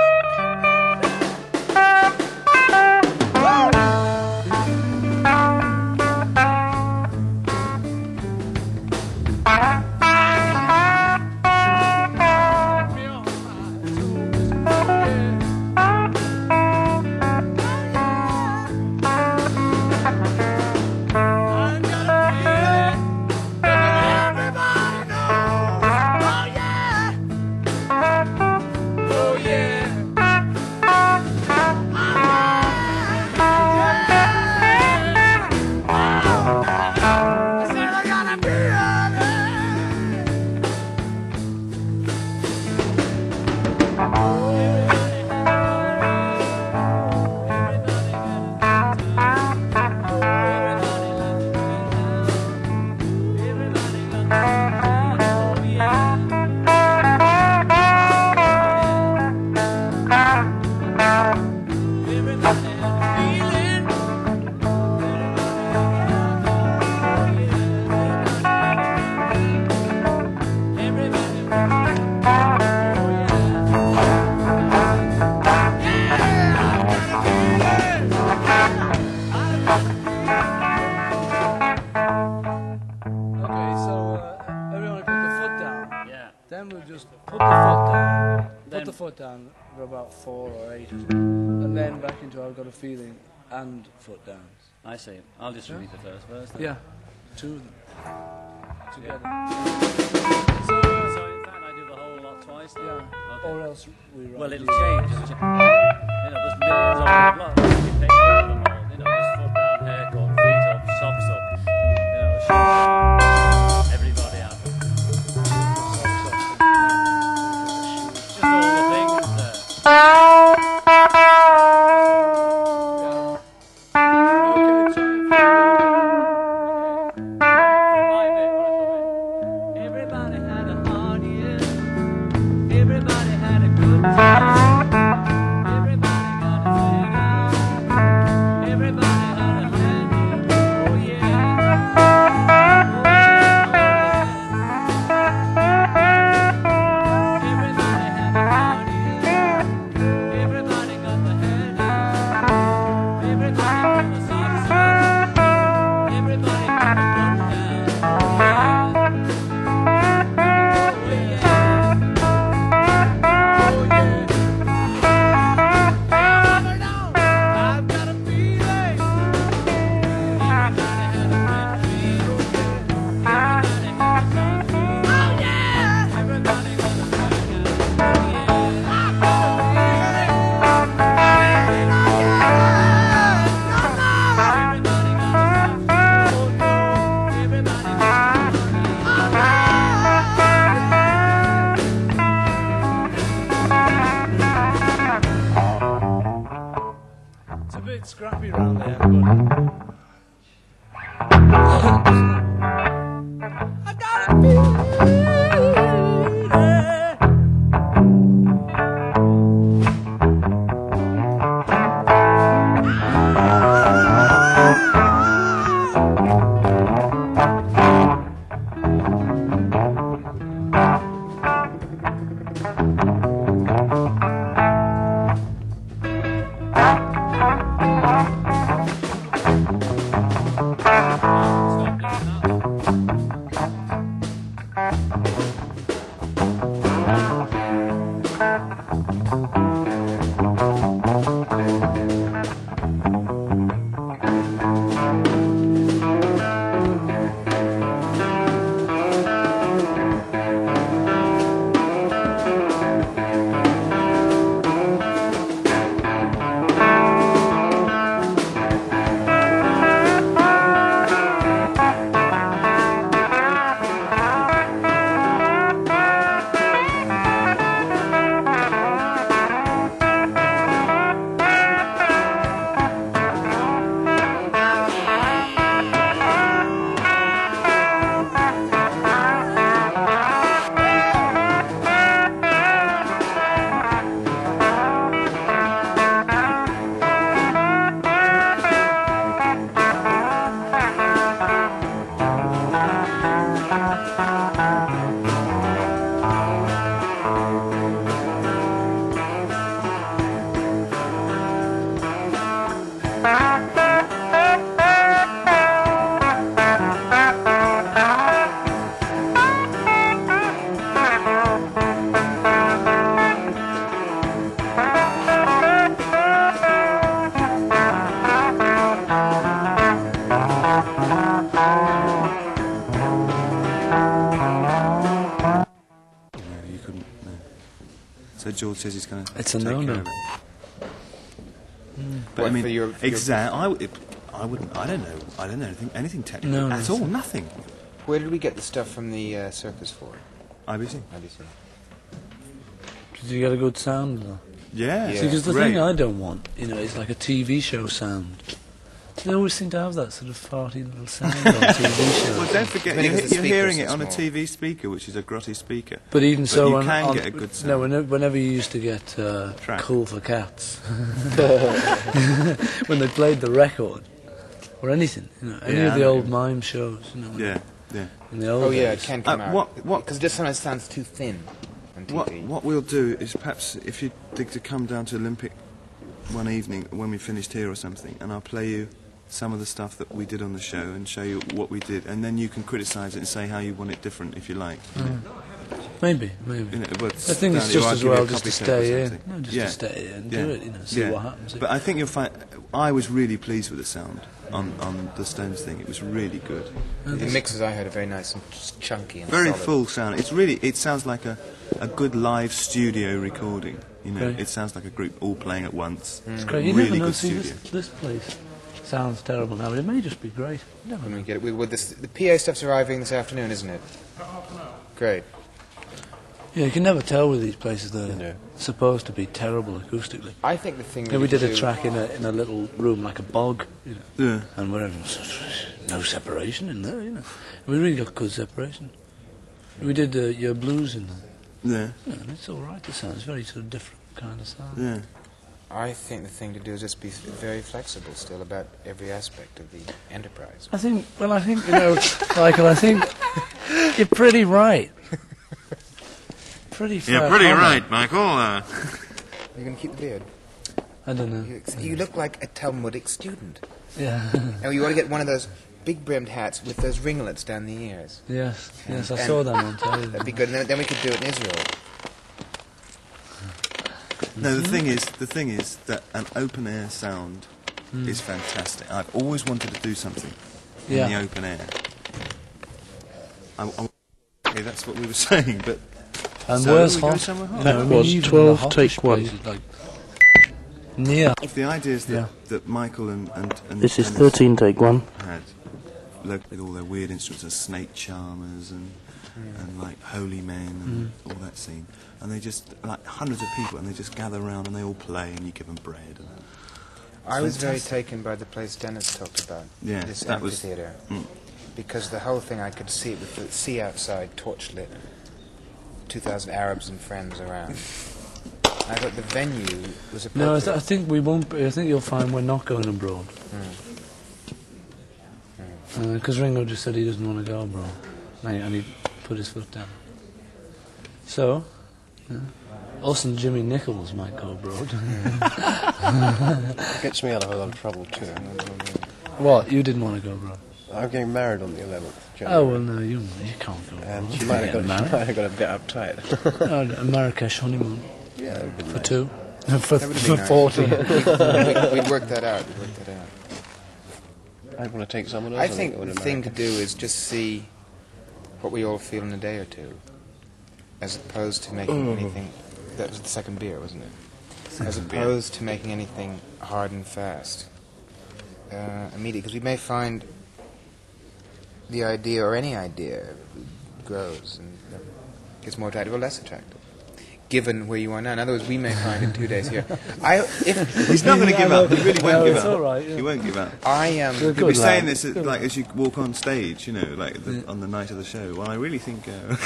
Put the foot down. Then- Put the foot down for about 4 or 8 or something. And then back into I've Got a Feeling and foot downs. I see. I'll just repeat the first verse. Then. Yeah, 2 of them. Together. So in fact, I do the whole lot twice. Then. Yeah. Okay. Or else we write Well, it'll these. change. You know, there's millions of them. Look, you pick them all. You know, just foot down, haircut, feet up, socks up. You know, shoes on. Everybody out. Just all the things there. My bit, what is it? Everybody had a hard year. Everybody had a good time. Everybody got a thing out. Everybody had a hand. Oh yeah. Oh yeah. Everybody had a hard year. Everybody got the hand out. Everybody got the socks on. Everybody got the gun down. Oh yeah. It's a bit scrappy round there, but You couldn't. No. So George says he's going to. It's a take no-no. care of it. But What, I mean, for your exactly. I wouldn't. I don't know. I don't know anything technical No, at all. Nothing. Where did we get the stuff from the circus for? IBC. IBC. did you get a good sound? Though? Yeah. Yeah. See, because the Great. thing I don't want, is like a TV show sound. They always seem to have that sort of farty little sound on TV shows. Well, don't forget, Maybe you're, because the you're hearing speaker's it on a so small. TV speaker, which is a grotty speaker. But even But so, you on, can on- get a good No, sound. whenever you used to get Track. Cool for Cats, when they played the record or anything, any Yeah, of I the know. old mime shows, Yeah, yeah. in the old Oh yeah, it days. can come out. what- Because it just sometimes sounds too thin on TV. What we'll do is perhaps if you think to come down to Olympic one evening when we finished here or something, and I'll play you some of the stuff that we did on the show and show you what we did, and then you can criticise it and say how you want it different if you like. you know. Maybe. You know, well, I think it's down, just I'll as give you well a just to copy tape or stay in. something. No, just Yeah. to stay in and Yeah. do it, see Yeah. what happens. But I think you'll find. I was really pleased with the sound on the Stones thing. It was really good. The mixes I heard are very nice and chunky and Very solid. full sound. It sounds like a good live studio recording. You know, Right. it sounds like a group all playing at once. It's great. You Really never know. good See, studio. this place sounds terrible now, but it may just be great. You never When know. we get it, with this, the PA stuff's arriving this afternoon, isn't it? Great. Yeah, you can never tell with these places that are supposed to be terrible acoustically. I think the thing. Yeah, we could did a do- track in a little room like a bog, you know, Yeah. and wherever no separation in there, you know. We really got good separation. We did your blues in there. Yeah. Yeah, and it's all right. The sound. It's very sort of different kind of sound. Yeah. I think the thing to do is just be very flexible still about every aspect of the enterprise. I think you know, Michael. I think you're pretty right. Pretty. fair comment. Michael. You're going to keep the beard. I don't know. You look like a Talmudic student. Yeah. And you want to get one of those big brimmed hats with those ringlets down the ears. Yes. Yes. I And- saw that on television. That'd be good. And then we could do it in Israel. No, the thing is that an open air sound is fantastic. I've always wanted to do something in the open air. Okay, that's what we were saying, but. And So, where's we go hot? somewhere hot? You know, That I mean, was even the 12 hottest take 1. places, like near. If the ideas that, Yeah. that Michael and This is Dennis 13 take 1. had, with all their weird instruments, and snake charmers and like holy men and all that scene, and they just like hundreds of people, and they just gather around and they all play, and you give them bread. And I was very fantastic. taken by the place Dennis talked about. Yeah, This that was- amphitheatre. Because the whole thing, I could see it with the sea outside, torch lit, 2,000 Arabs and friends around. I thought the venue was No, appropriate. I think we won't. I think you'll find we're not going abroad. Because Ringo just said he doesn't want to go abroad, and he put his foot down. So, us and Jimmy Nichols might go abroad. It gets me out of a lot of trouble too. What? You didn't want to go abroad? I'm getting married on the 11th of Oh January. well, no, you can't go abroad. And she You might can't have get married. got a bit uptight. A Marrakesh honeymoon Yeah, that would be for nice. 2, for That would be nice. 40. We'd work that out. I want to take someone else. I on think on the America. thing to do is just see what we all feel in a day or two, as opposed to making anything. That was the second beer, wasn't it? As opposed to making anything hard and fast immediately, because we may find the idea or any idea grows and gets more attractive or less attractive, given where you are now. In other words, we may find in 2 days here. He's not going to give up. He really won't give it's up. all right, yeah. He won't give up. I am. He'll be Good saying lad. this like as you walk on stage, you know, like on the night of the show. Well, I really think.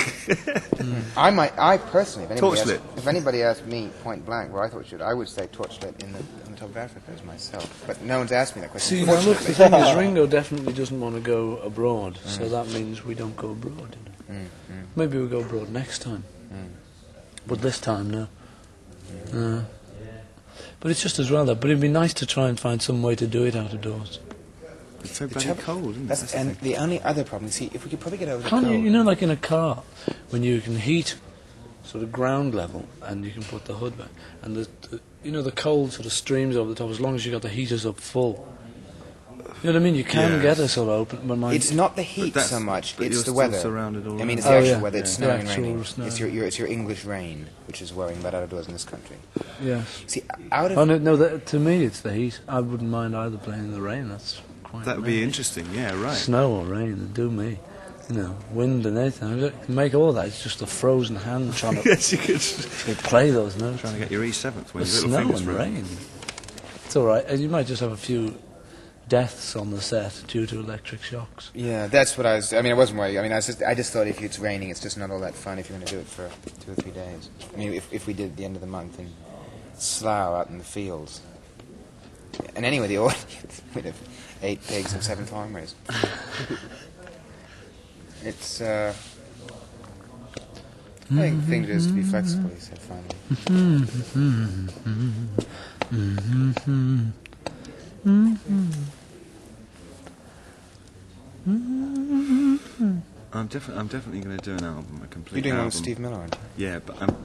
I personally, Torchlit. if anybody asked me point blank where I thought it should, I would say Torchlit in the top of Africa as myself. But no one's asked me that question. See, now look, the thing is, Ringo definitely doesn't want to go abroad, so that means we don't go abroad. You know? Maybe we'll go abroad next time, but this time, no. But it's just as well that. But it'd be nice to try and find some way to do it out of doors. It's so The bloody trouble- cold, isn't it? That's, and the only other problem, see, if we could probably get over the Can't cold. you know, like in a car, when you can heat sort of ground level and you can put the hood back, and the cold sort of streams over the top as long as you got the heaters up full. You know what I mean? You can Yes. get a sort of open. But It's not the heat that's- so much; but it's you're the still weather. surrounded all I mean, it's around. the Oh, actual yeah. weather. It's The snowing and actual raining. snow. It's your English rain, which is worrying about out of doors in this country. yes. See, out of Oh no, to me it's the heat. I wouldn't mind either playing in the rain. That's quite. That would be nice. interesting. Yeah, right. Snow or rain, it'd do me. You know, wind and anything. I can make all that. It's just a frozen hand trying to Yes, you could. play those notes. Trying to get your E7th when The your little snow fingers and run. rain. It's all right. And you might just have a few deaths on the set due to electric shocks. yeah, that's what I was. I mean, I wasn't worried. I mean, I just thought if it's raining, it's just not all that fun if you're going to do it for 2 or 3 days. I mean, if we did at the end of the month in Slough out in the fields, and anyway, the audience would have 8 pigs and 7 farmers. It's. I think the thing is to be flexible. He said finally. I'm definitely going to do an album, a complete You're doing album. one with Steve Miller, aren't you? Yeah, but I'm...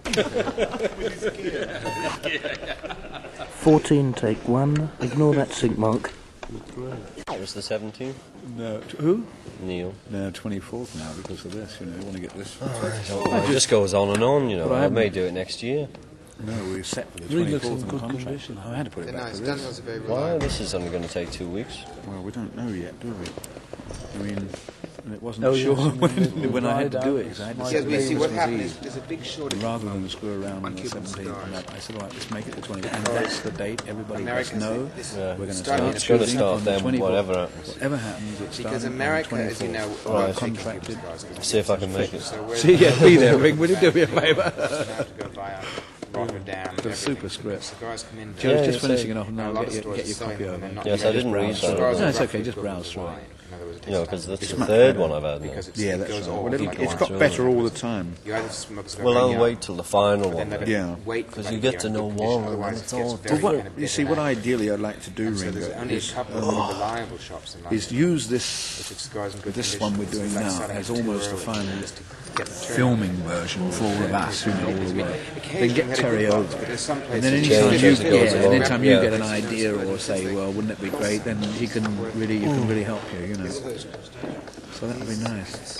14, take 1. Ignore that sync mark. It was the 17th? No, who? Neil. No, 24th now because of this, you know, I want to get this. It just goes on and on, you know. I may do it next year. No, we're set for the Really 24th looks in on good contract. condition. I had to put it They're back nice. to this. Daniel's a very Why? reliable. This is only going to take 2 weeks. Well, we don't know yet, do we? I mean, and it wasn't Oh, sure yes, when I had to do it. 'Cause I had to Yeah, say we see Christmas what happened Eve. is there's a big shortage. Rather than screw around on on the Cuban 17th, cigars. I said, right, let's make it the 20th. And that's the date everybody must Americans, know. this- Yeah. We're going to Starting start It's going to shooting start on the then, 24th. whatever happens. Whatever happens, it's Because starting America, on the as you know, 24th. are Contracted. See if I can make it. So we're See, yeah, be there, Ring. Will you do me a favour? have to go via Rotterdam. Got a super script. Cigars come in. Joe's Yeah, just you finishing say- it off, and now A lot get of your stores copy selling over. them, not Yes, just I didn't read browse. that. Cigars No, it's are okay, just roughly browse through it. equivalent to wine. In other words, it You know, takes because time. that's It's the much third better. one I've had now. Because it's, Yeah, it that's goes right. all Well, like it's wine. got better all the time. You either smoke cigar Well, very I'll young, wait till the final but then one. let it Yeah. wait Because about you a get year to in know good condition, one, and otherwise it's it gets all very Well, thin and you see, bitter what and ideally I'd like to do, So there's Ringo, only a couple of really reliable shops in London. is use which this have cigars in good this one we're condition. doing It's like now selling as it too almost a early final just to get the turnout. filming version for all of us, you know, all the way. Then get Terry over. But there's some And then places anytime just- you, as it goes and along. anytime you Yeah. get an idea or say, well, wouldn't it be great, then he can really, you can really help you, you know. So that would be nice.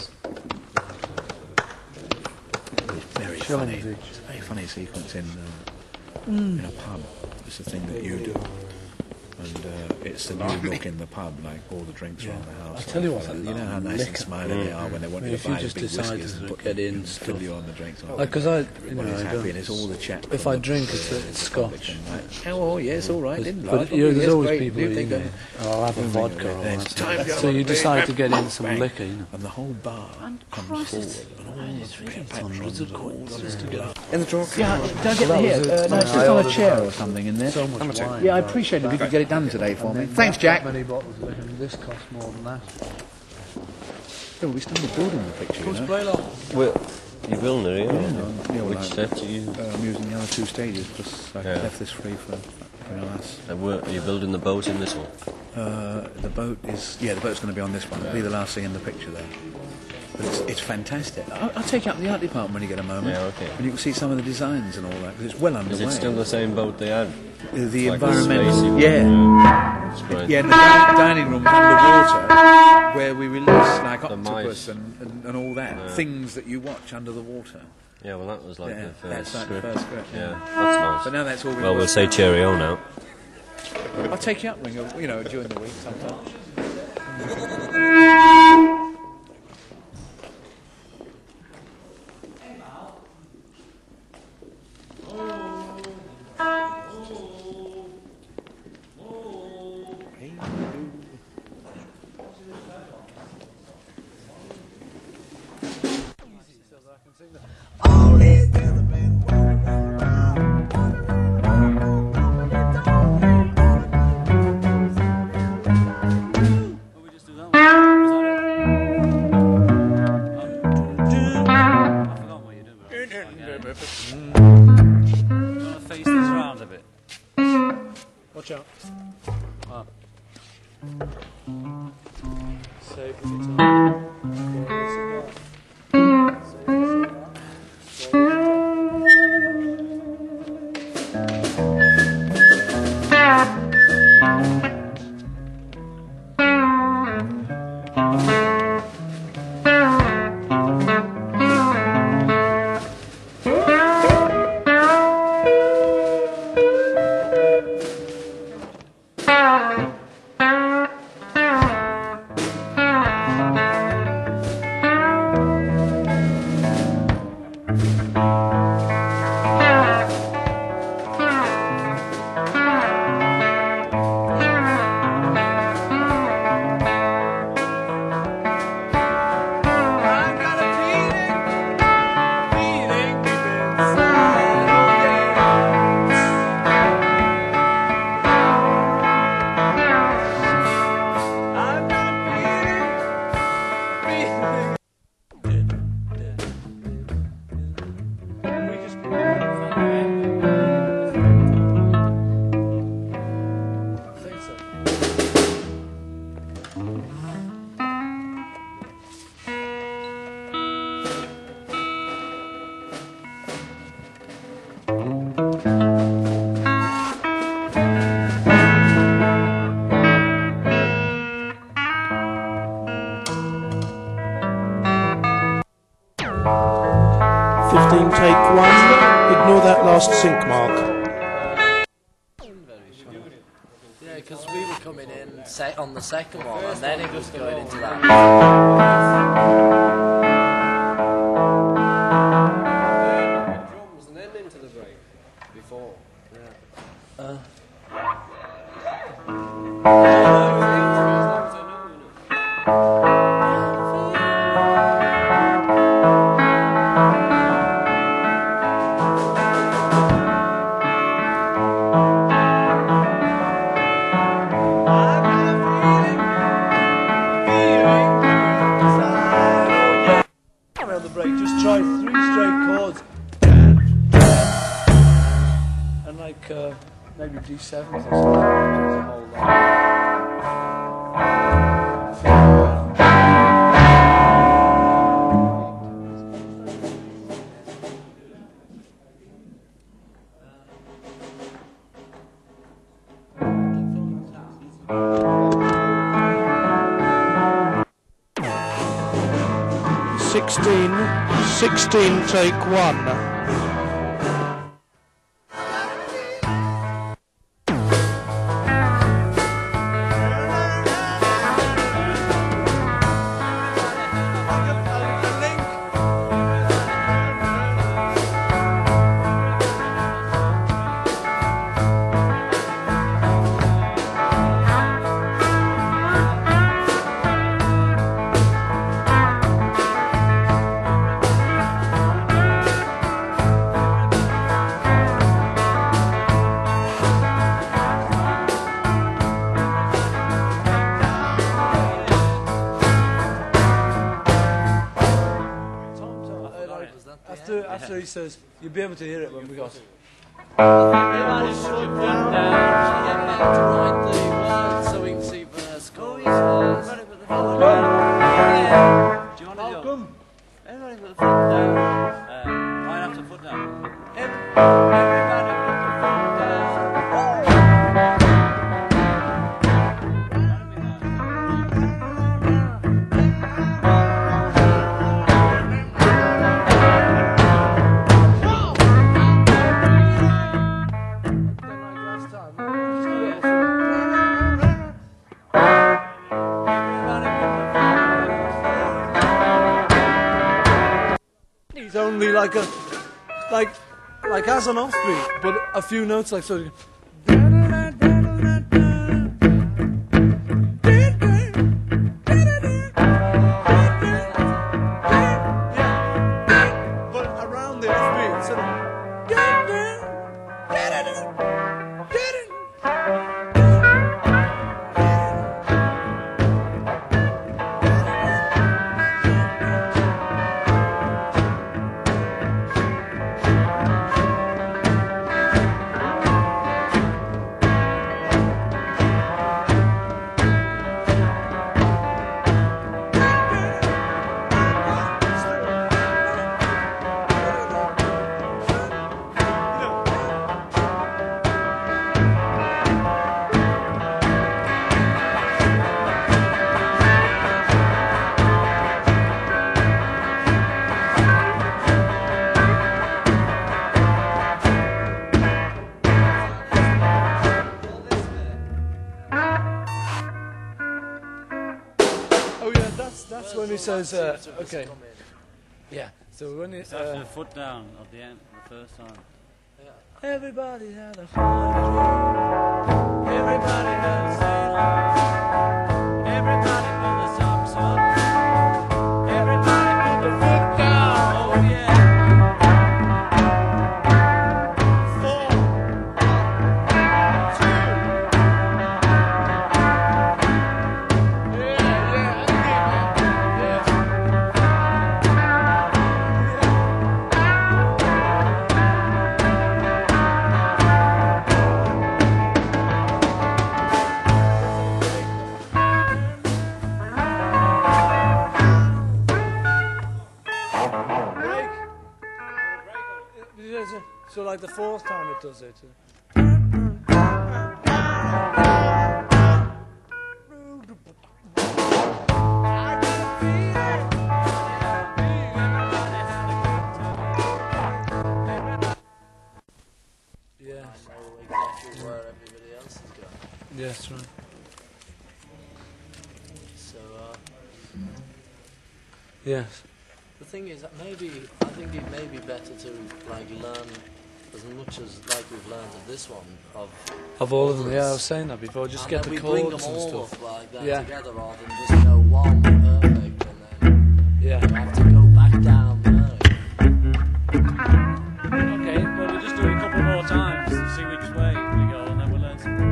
It's very funny. It's a very funny sequence in a pub. It's the thing that you do. And it's the new look in the pub, like all the drinks are on the house. I tell you what, So I you know love how nice liquor. and smiling they are when they want you If to you buy the just big decide whiskies to and put get in fill stuff. you on the drinks. Because I, you know, Everybody's I happy don't. and it's all the chat. If from I the- drink, it's Scotch. Oh, yeah, it's all right. Didn't But laugh. there's Yes, always great. people Do who, think you that- know, I'll have a vodka or It's time that. to So go you to decide to bed. get in some Bang. liquor, you know. And the whole bar comes forward. And all the Hundreds of quid just to get up. in the drawer. Yeah, can I get it here? No, it's just on a chair or something in there. So much wine. Yeah, I appreciate it if you could get it done today for me. And then Thanks, Jack. that many bottles of liquor, and this costs more than that. Yeah, we started building the picture, you know. Well, you will know, yeah. Yeah, well, Which I- set are you? I'm using the other two stages because I Yeah. left this free for us. Are you building the boat in this one? The boat is, the boat's going to be on this one. It'll be the last thing in the picture there. But it's fantastic. I'll take you up to the art department when you get a moment. Yeah, okay. And you can see some of the designs and all that, because it's well underway. Is it still the same boat they had? The Like the environmental, spacey one? yeah. That's great. Yeah, and the dining room underwater, where we release like The octopus mice. and all that, Yeah. things that you watch under the water. Yeah, well, that was like Yeah, the that's first like the script. first script, Yeah, yeah. that's nice. But now that's all. Well, we'll say cheerio now. I'll take you up, Ringo, you know, during the week sometime. Face this round a bit. Watch out. Save the guitar. 15, take 1. Ignore that last sync mark. Yeah, because we were coming in on the second one, and then it was going into that. Drums and then into the break before. Yeah. On the break, just try 3 straight chords. And like maybe D7s or something. There's a whole lot. 16, take 1. After he says, you'll be able to hear it when we got it. Everybody slow down. Get back to write the words so we can see verse, chorus, verse. Do you want to do it? Everybody put the foot down. Right after foot down. Everybody put the foot down. Only like a like as an offbeat, but a few notes like so. But around the offbeat, sort of. That's when he says, okay. Yeah, so when it's after the foot down at the end, the first time. Everybody had a funny dream. Everybody had a sailor. Everybody put the socks on. Everybody put the foot down. Oh yeah. 4. So like the 4th time it does it. That's right. So, Yes. the thing is that I think it may be better to like learn as much as like we've learned of this one Of all of them, yeah, I was saying that before. Just get the we bring chords them and all stuff. up like that Yeah. together rather than just one perfect and then Yeah. you have to go back down there. Okay, well we'll just do it a couple more times to see which way we go, and then we'll learn something.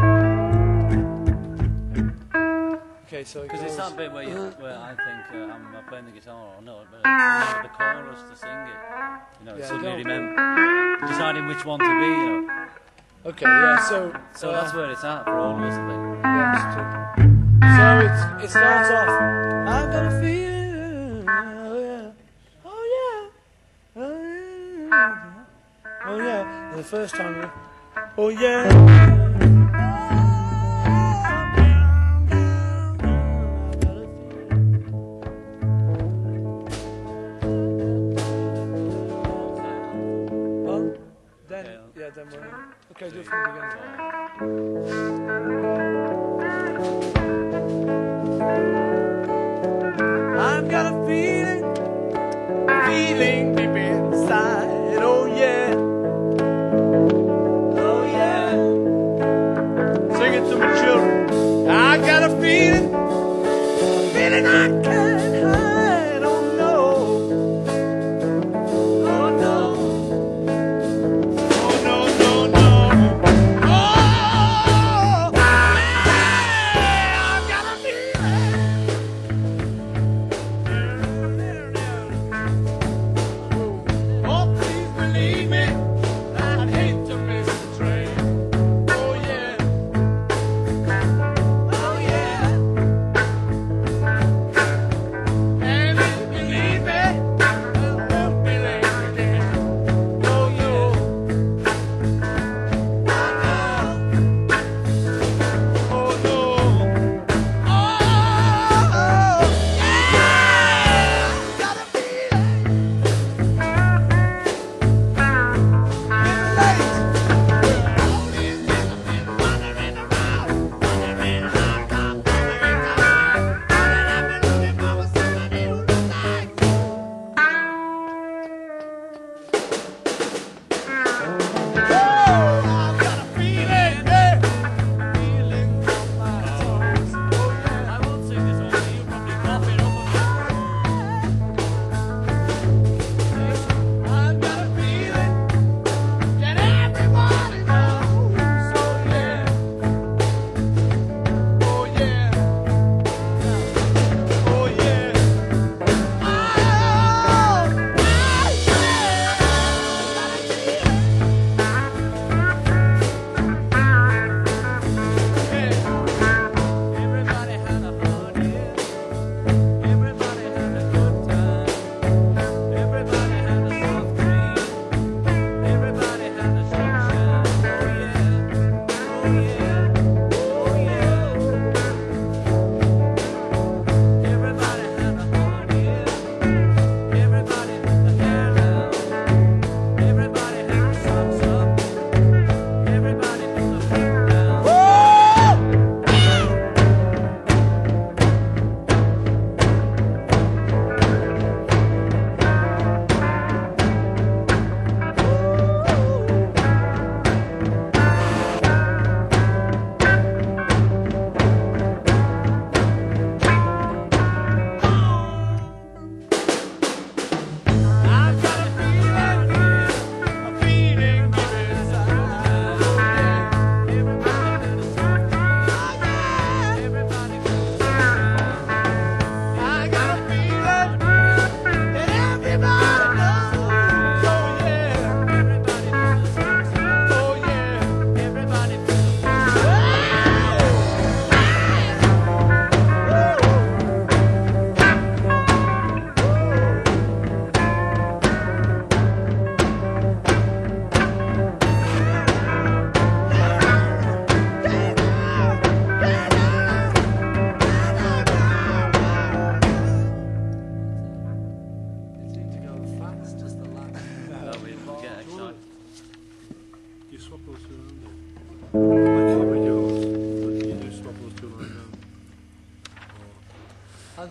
Okay, so Because it's that bit where I think I'm playing the guitar or not, but remember the chorus to sing it. You know, Yeah, suddenly don't- deciding which one to be. You know. Okay, yeah, so that's where it's at for all of us, I think. yeah, so it starts off. I've got a feeling, oh yeah, oh yeah, oh yeah, oh yeah. And the first time, oh yeah. Then we're okay. Do it from the beginning. I've got a feeling deep inside. Oh yeah, oh yeah. Sing it to my children. I got a feeling I can't hide. Oh no, oh no.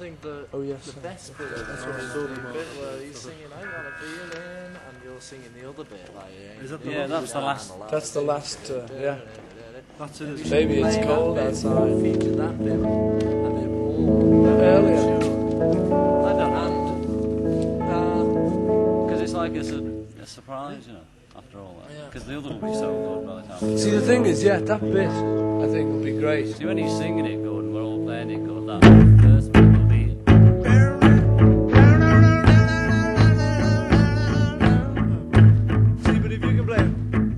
think the yes, the best bit of that's what I is saw the them on. bit where he's singing "I Got a Feeling" and you're singing the other bit like. Is that the Yeah, that's the last- That's the last, yeah. That's it. It's Maybe it's playing cold that bit, outside. Feature that bit a bit more Earlier. I don't know. Because it's like a surprise, you know, after all that. Because the other will be so good by the time. See, the thing is, yeah, that bit I think would be great. See, when he's singing it good and we're all playing it good, that first bit will be. See, but if you can play.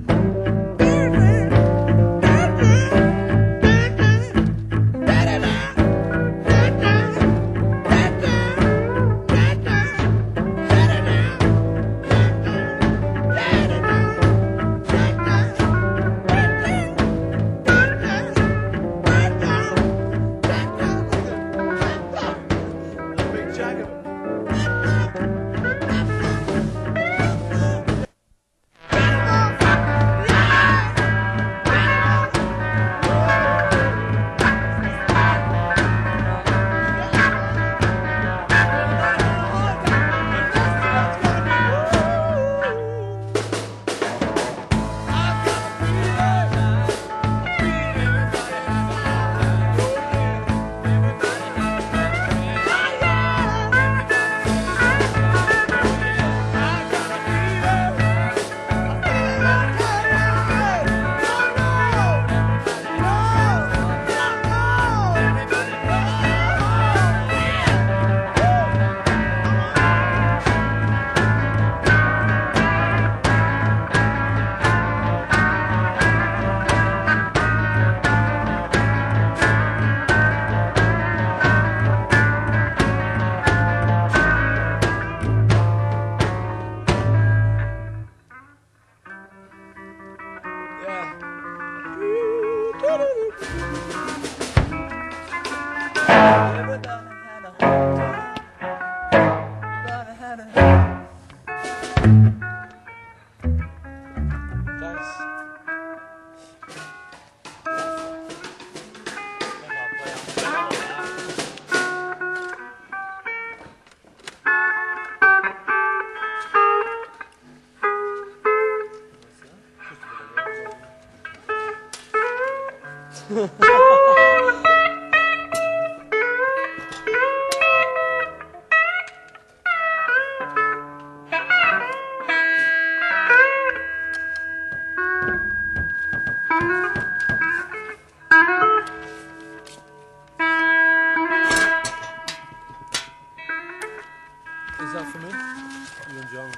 Is that for me? You and John?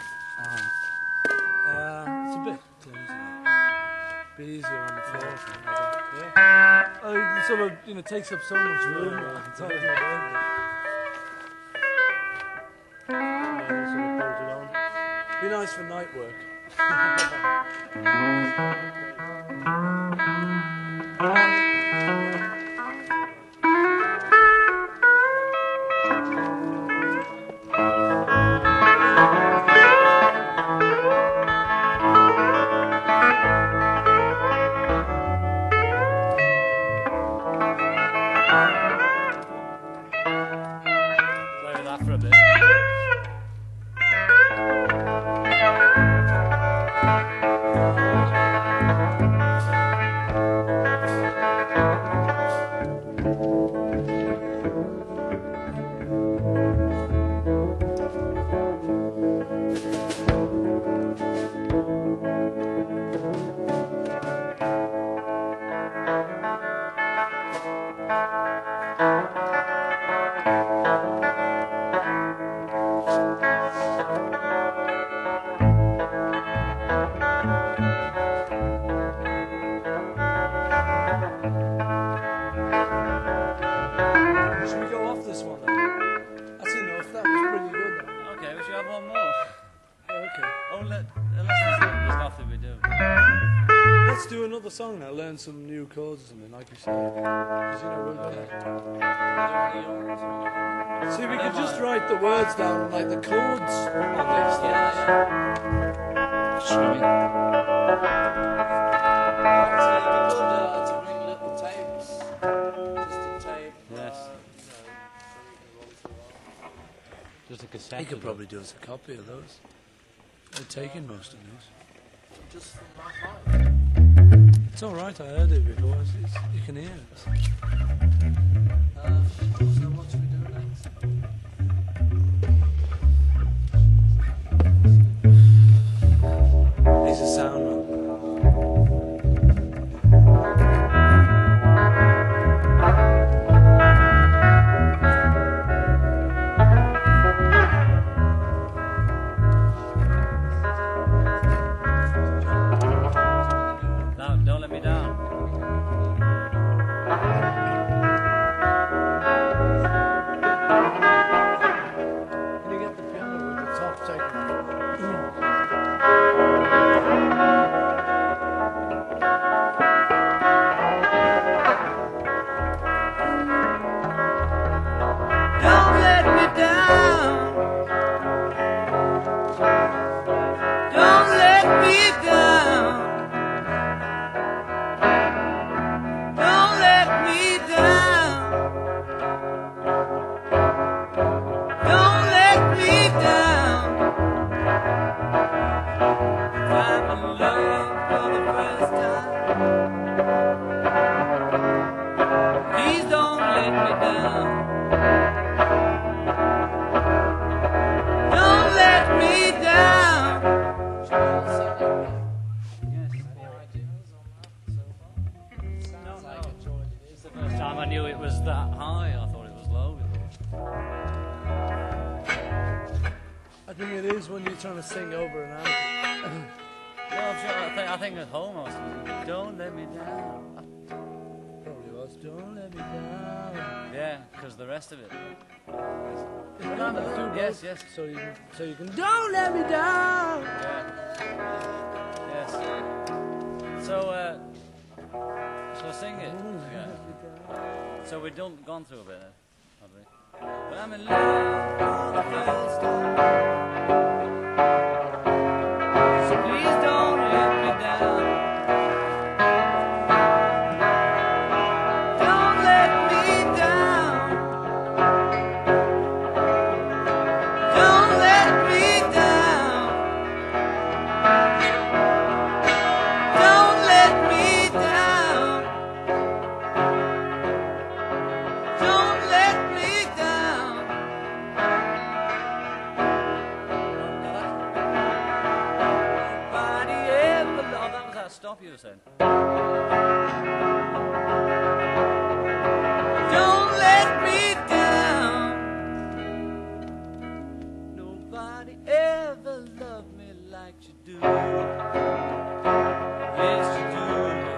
It's a bit clumsy. Be easier on the floor. Yeah. Oh, it sort of, you know, takes up so much room. It's hard to do it. Be nice for night work. Play with that for a bit. Should we go off this one then? That's enough. That was pretty good. Though. Okay, we should have one more. Okay. Oh, unless there's nothing we do. Let's do another song now. Learn some new chords or something, like you said. 'Cause, you know, we're gonna... See, we could just write the words down, like the chords on these things. Should we? To bring little tapes, just a tape. Yes. Just a cassette. He could of probably it. do us a copy of those. They're taking most of these. Just from my mind. It's all right. I heard it before. You can hear it. So what should we do next? He's a sound man. No, don't let me down. Can you get the piano with the top taken? Don't let me down. Don't let me down. Don't let me down. Don't let me down. I'm in love for the first time. Please don't let me down. Don't let me down. It's the first time I knew it was that high. I thought it was low before. I think it is when you're trying to sing over and out. Well, I think at home I was thinking, don't let me down. Probably was. Don't let me down. Yeah, because the rest of it. Yes, yes. So you can. Don't let me down. Yeah. Yes. So sing it. Yeah. So we've gone through a bit, have we? But I'm in love for the first time. So please don't let me down. Don't let me down. Don't let me down. Don't let me down. Don't let me down. Nobody ever Oh, that was that stop you were saying. Don't let me down. Nobody ever loved me like you do. Yes, you do.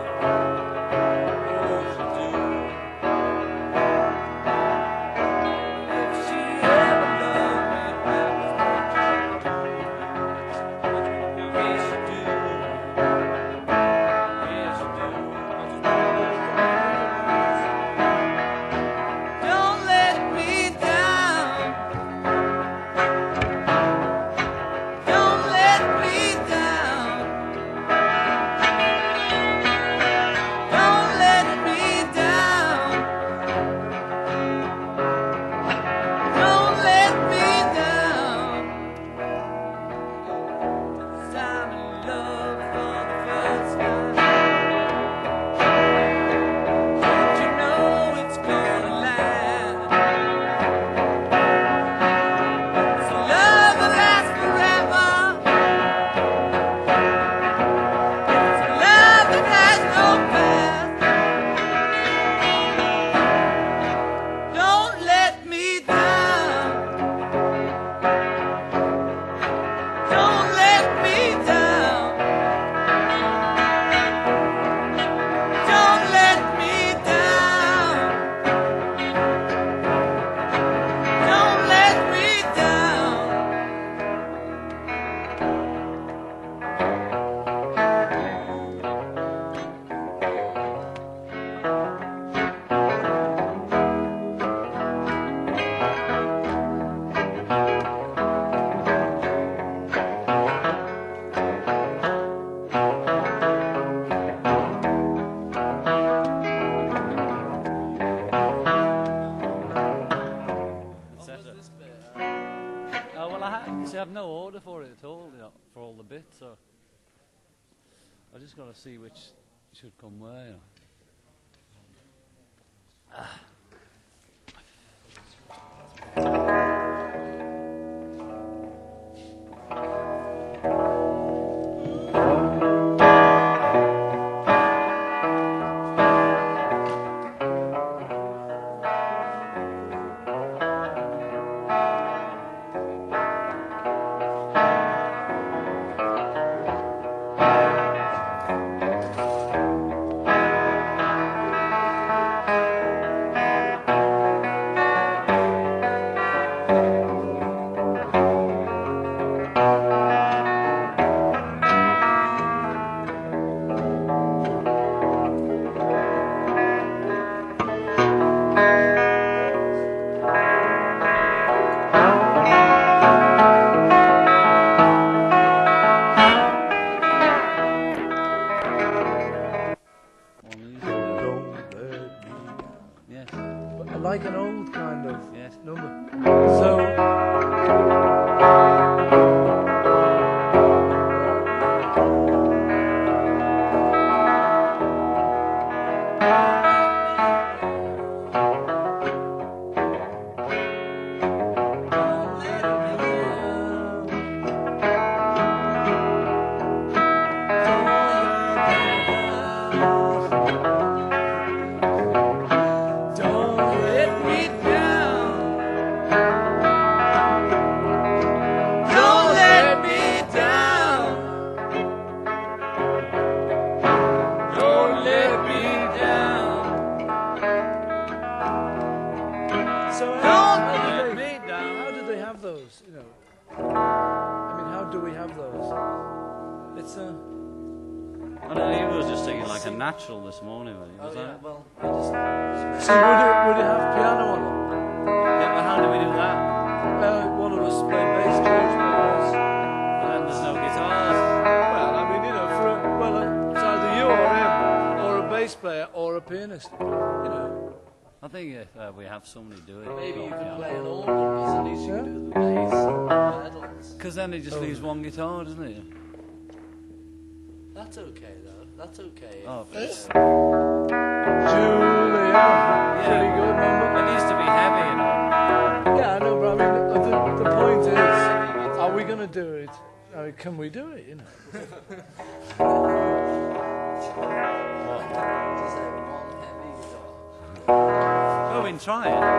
Yes, you do. If she ever loved me half as much as you do. Yes, you do. Yes, you do. Don't let me down. Don't let me down. Well, I've no order for it at all, you know, for all the bits, so I just got to see which should come where, you know. Like an old kind of number. So. Natural this morning, was that? Well, so would it have piano on it? Yeah, but how do we do that? One of us play bass, George plays bass. And there's no guitars. Well, I mean, you know, it's either you or him, or a bass player, or a pianist. You know. I think if we have somebody do it. Maybe you can play an organ, at least you can do the bass or pedals. Because then it just leaves one guitar, doesn't it? That's okay, though. That's okay. Oh, Julia. Pretty good number. It needs to be heavy, you know. Yeah, I know, but I mean, the point is, are we going to do it? I mean, can we do it, you know? Well, we can try it.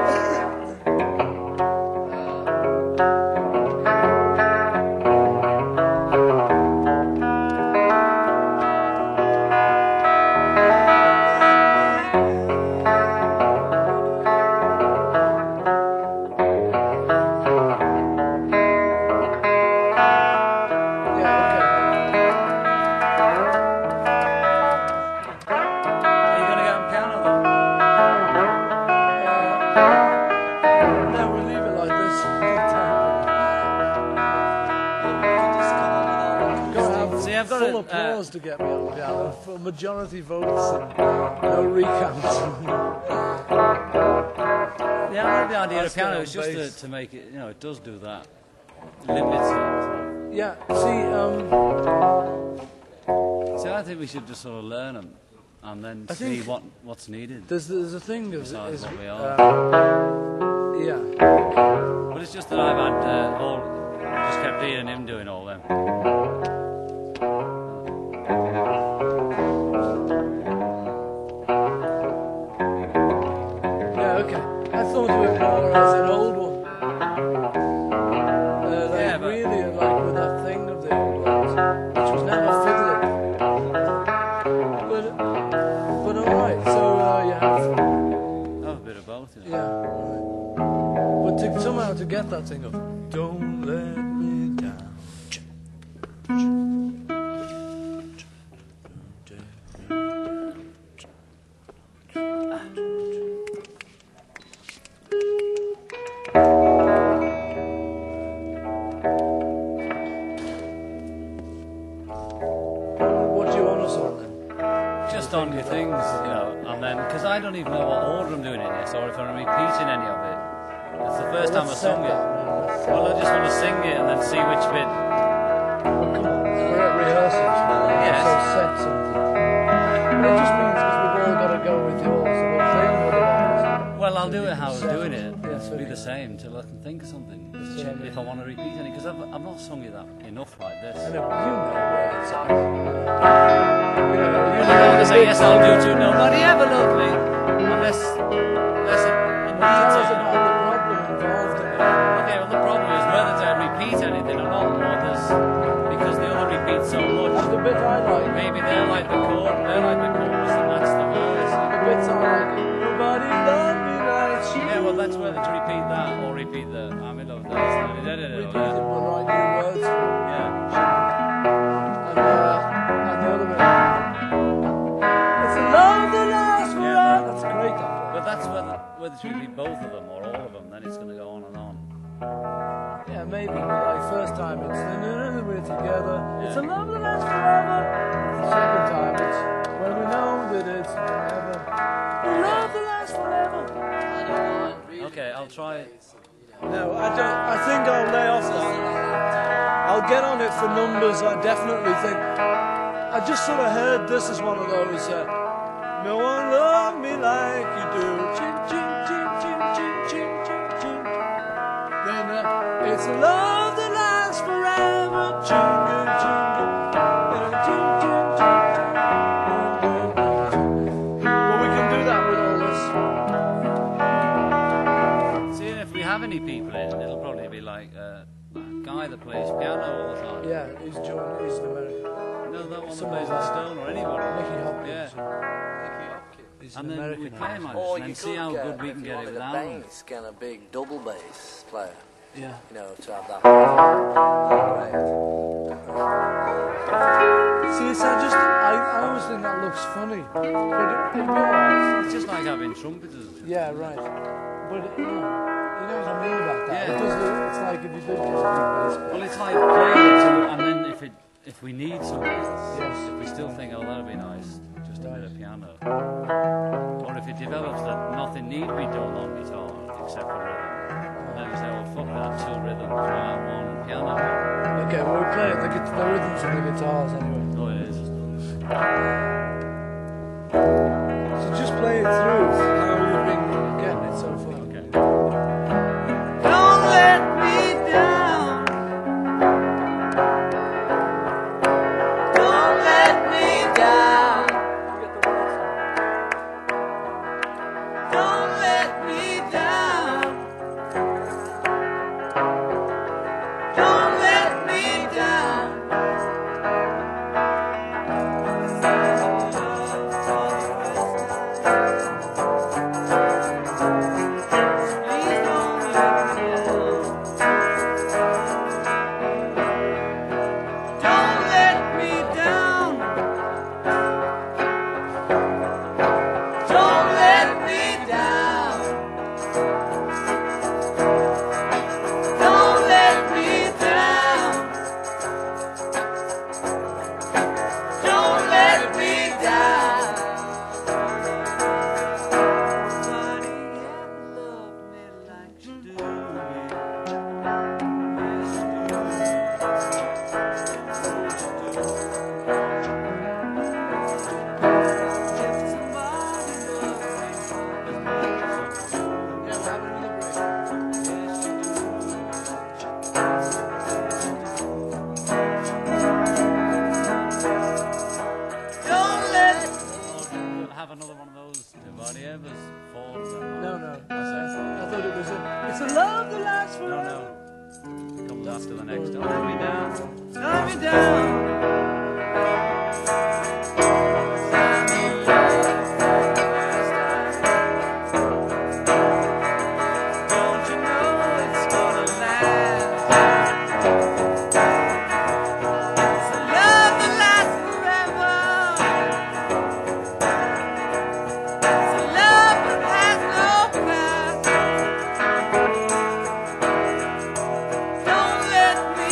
Applause to get me on the piano for majority votes and no recounts. Yeah, I like the idea of piano. It's just to make it, you know, it does do that. Limits it. Yeah, see, I think we should just sort of learn them and then see what's needed. There's a thing of besides what we are. Yeah. But it's just that I've had just kept hearing him doing all them. I thought of it more as an old one. Really like with that thing of the old ones, which was never fiddling. But alright, so you have a bit of both, you know. Yeah, right. But somehow to get that thing of don't let me down. On your things, you know, and then because I don't even know what order I'm doing in this, or if I'm repeating any of it. That's the first time I sung it. Well, I just want to sing it and then see which bit. Well, come on, we're at rehearsals now. Yes. So set something. But it just means because we've all got to go with yours. So we'll think otherwise. Well, I'll do it how I was doing it. It'll be the same till I can think of something. If I want to repeat any, because I've not sung it that enough like this. I know, you know words. I don't want to say yes, I'll do too. Nobody ever loved me unless it needs it. Okay, well the problem is whether to repeat anything or not, or because the other repeats so much. That's the bit I like. Maybe they're like the chorus, and that's the verse. The bits I like. Nobody loved me like you. Yeah, well that's whether to repeat that or repeat the I'm in love. Repeat it, but write new words. Yeah. And the other bit. It's a love that lasts forever. That's great. But that's whether to repeat both of them or all of them, then it's going to go on and on. Yeah, maybe. Like first time it's we're together. Yeah. It's a love that lasts forever. The second time it's when we know that it's forever. A love that lasts forever. Okay, I'll try it. No, I think I'll lay off that. I'll get on it for numbers. I definitely think. I just sort of heard this as one of those. No one loved me like you do. Chin, chin, chin, chin, chin, chin, chin, chin. Then it's a love that lasts forever. Jingle, jingle, chin, chin, chin. Well, we can do that with all this. See, if we have any people in, it'll probably be like a guy that plays piano all the time. Yeah, he's an American. No, that one that plays the Stone or anybody. Nicky Hopkins. Yeah. He's And an then American. we play him like Or this you and see how could good we if can you get it wanted without a him. bass, get a big double bass player. Yeah. You know, to have that. See, I always think that looks funny. But It's just like having trumpeters. yeah, right. But you know what I mean about that. Yeah. It does look, it's like if you did get a big bass player. Well, it's like playing it to, and then if we need something, Yes. if we still think, oh, that'd be nice, just a bit of piano. Or if it develops that nothing need be done on guitar except for rhythm, then we say, well, fuck that, 2 rhythms, we'll have 1 piano. Okay, well, we play the rhythms of the guitars anyway. Oh, it is. So just play it through how we've been getting it so far. Okay. Don't let me down. Don't let me down. Don't let me down. Don't let me down. Please don't let me down. Don't let me down. Don't let me down. Don't let me down. Don't let me down. Nobody ever loved me like you do me. Yes, you do. If somebody loved me as much as you do. Yeah, we're having another break. Yes, you do. Don't let. We'll have another one of those. Nobody ever's falls. No. I thought it was it's a love that lasts No, forever. no. It comes after the next. Don't let me down. Let me down. Don't you know it's gonna last? It's a love that lasts forever. It's a love that has no past. Don't let me.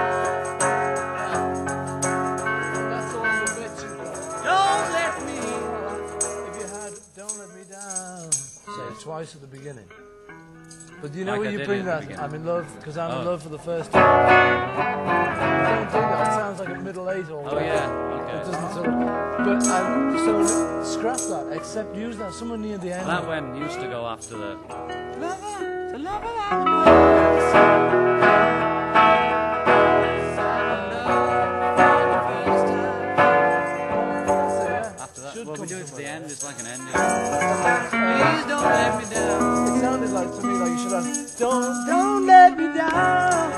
That's all the bits you got. Don't let me. If you had Don't Let Me Down, say it twice at the beginning. But you know Like when I you did bring in the that, beginning. I'm in love, because I'm in Oh. love for the first time. I don't think that sounds like a middle eight or Oh yeah, okay. It doesn't sort of, but so scrap that, except use that somewhere near the end. That one used to go after the. After that, well, we do it to the end. It's like an ending. Please don't let me down. It sounded like to me like you should have. Don't let me down.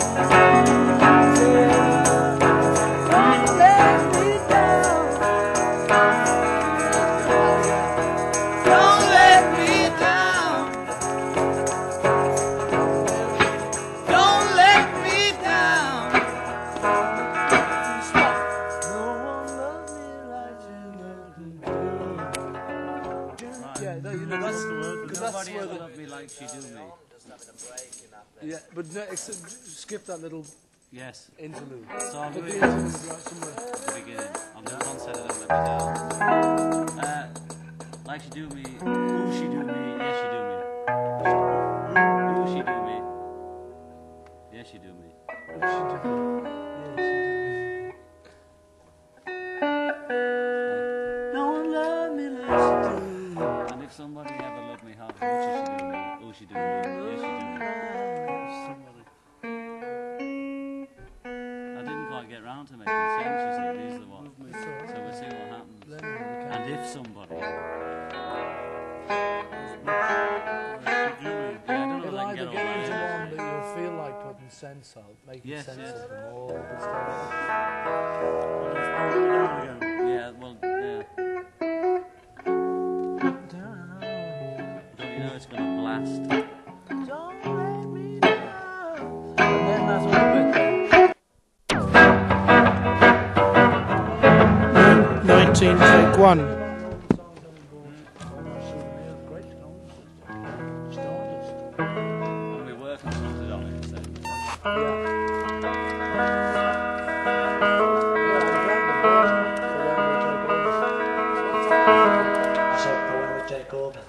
Don't let me down. Don't let me down. Don't let me down. Stop. No one loves me like you do. Yeah, no, you know that's the word. Because that's Nobody where ever the loved me like she do me. yeah, but no, skip that little Yes. interlude. So I'll do Put it the at interlude right somewhere. the beginning. I'll do one set of them let me down. Like she do me. Ooh, she do me. Yes, she do me. Ooh, she do me. Yes, she do me. No one loved me like she do. And if somebody ever loved me half as much as she do me, oh, she do me. Yes, she do me. I didn't quite get round to making sense, you see. These are the ones. So we'll see what happens. And if somebody. Yeah, I don't know if It'll I can either get all get into that. one that you'll feel like putting sense of, making Yes, sense yes. of them all and stuff. Yeah, well, yeah. Don't you know it's going to blast? Don't let me down. And then that's all of it. 19, take one. And we work and something on it, so. So when we take over.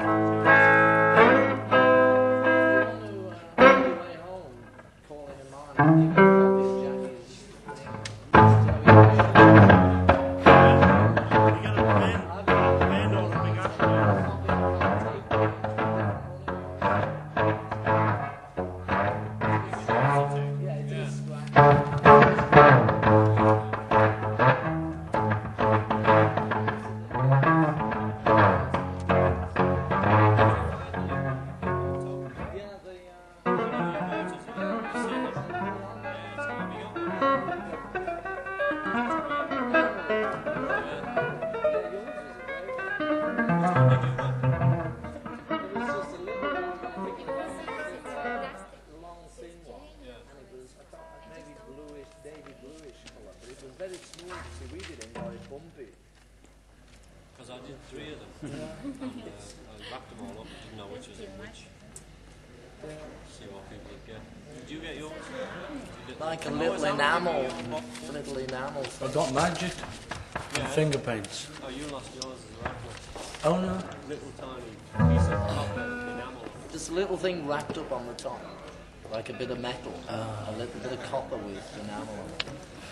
Because I did 3 of them. And I wrapped them all up, didn't know which was in which. See what people would get. Did you get yours? Like a little enamel. A little enamel. I got magic and finger paints. Oh, you lost yours as well. Oh no. Little tiny piece of copper enamel. There's a little thing wrapped up on the top. Like a bit of metal. A little bit of copper with enamel on it.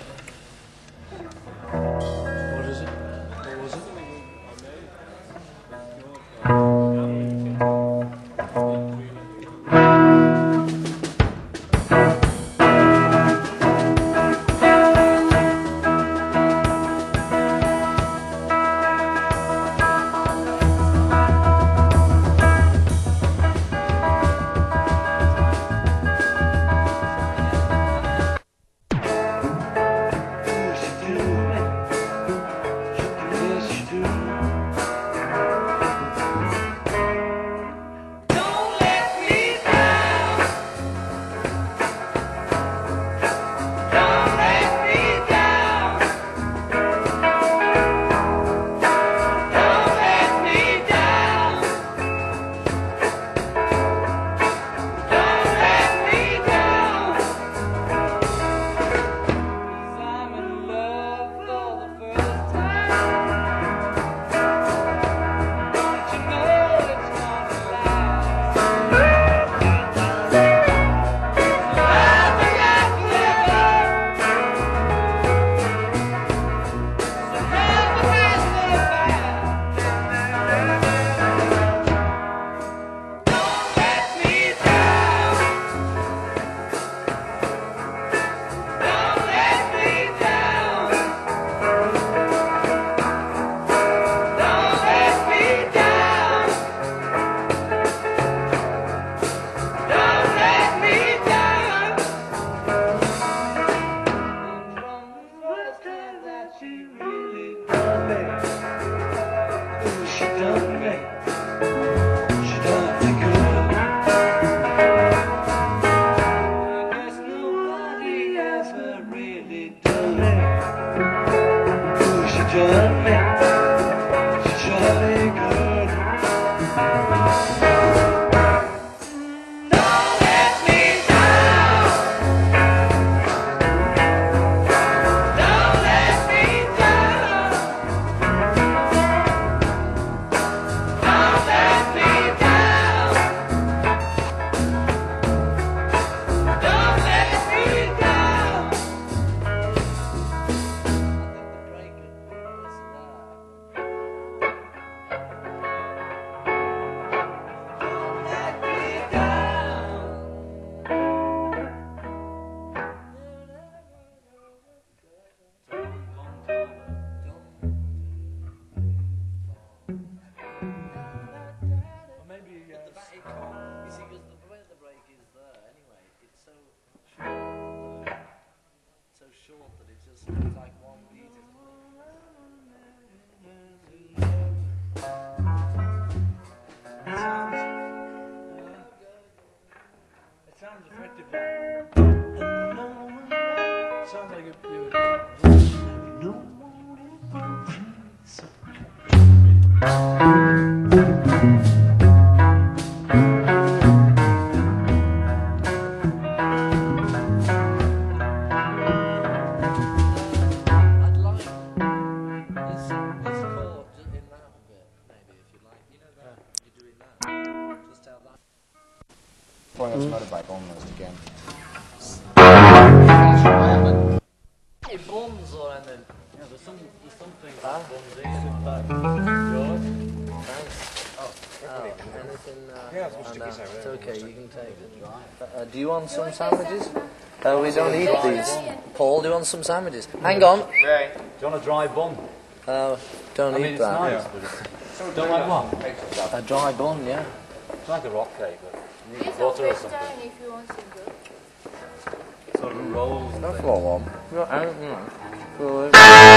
What is it? What was it? Boy, that's motorbike almost again. Any buns or anything? Yeah, there's something Huh? buns in. Thanks. Anything? It's okay, you can take it. Do you want some sandwiches? We don't eat these. Paul, do you want some sandwiches? Hang on. Ray, do you want a dry bun? Don't eat that. Nice, but don't like what? A dry bun, yeah. It's like a rock cake, but you need It's butter or always something. done if you want to go. Sort of rolls. and That's things. what I want. Good.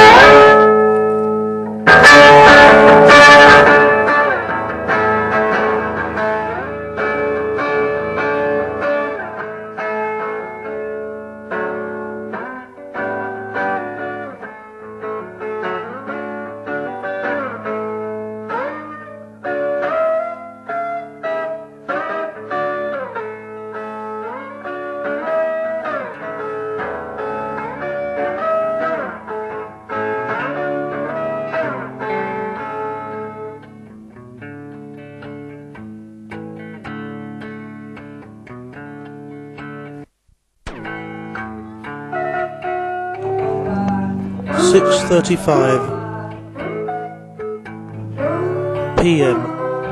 PM.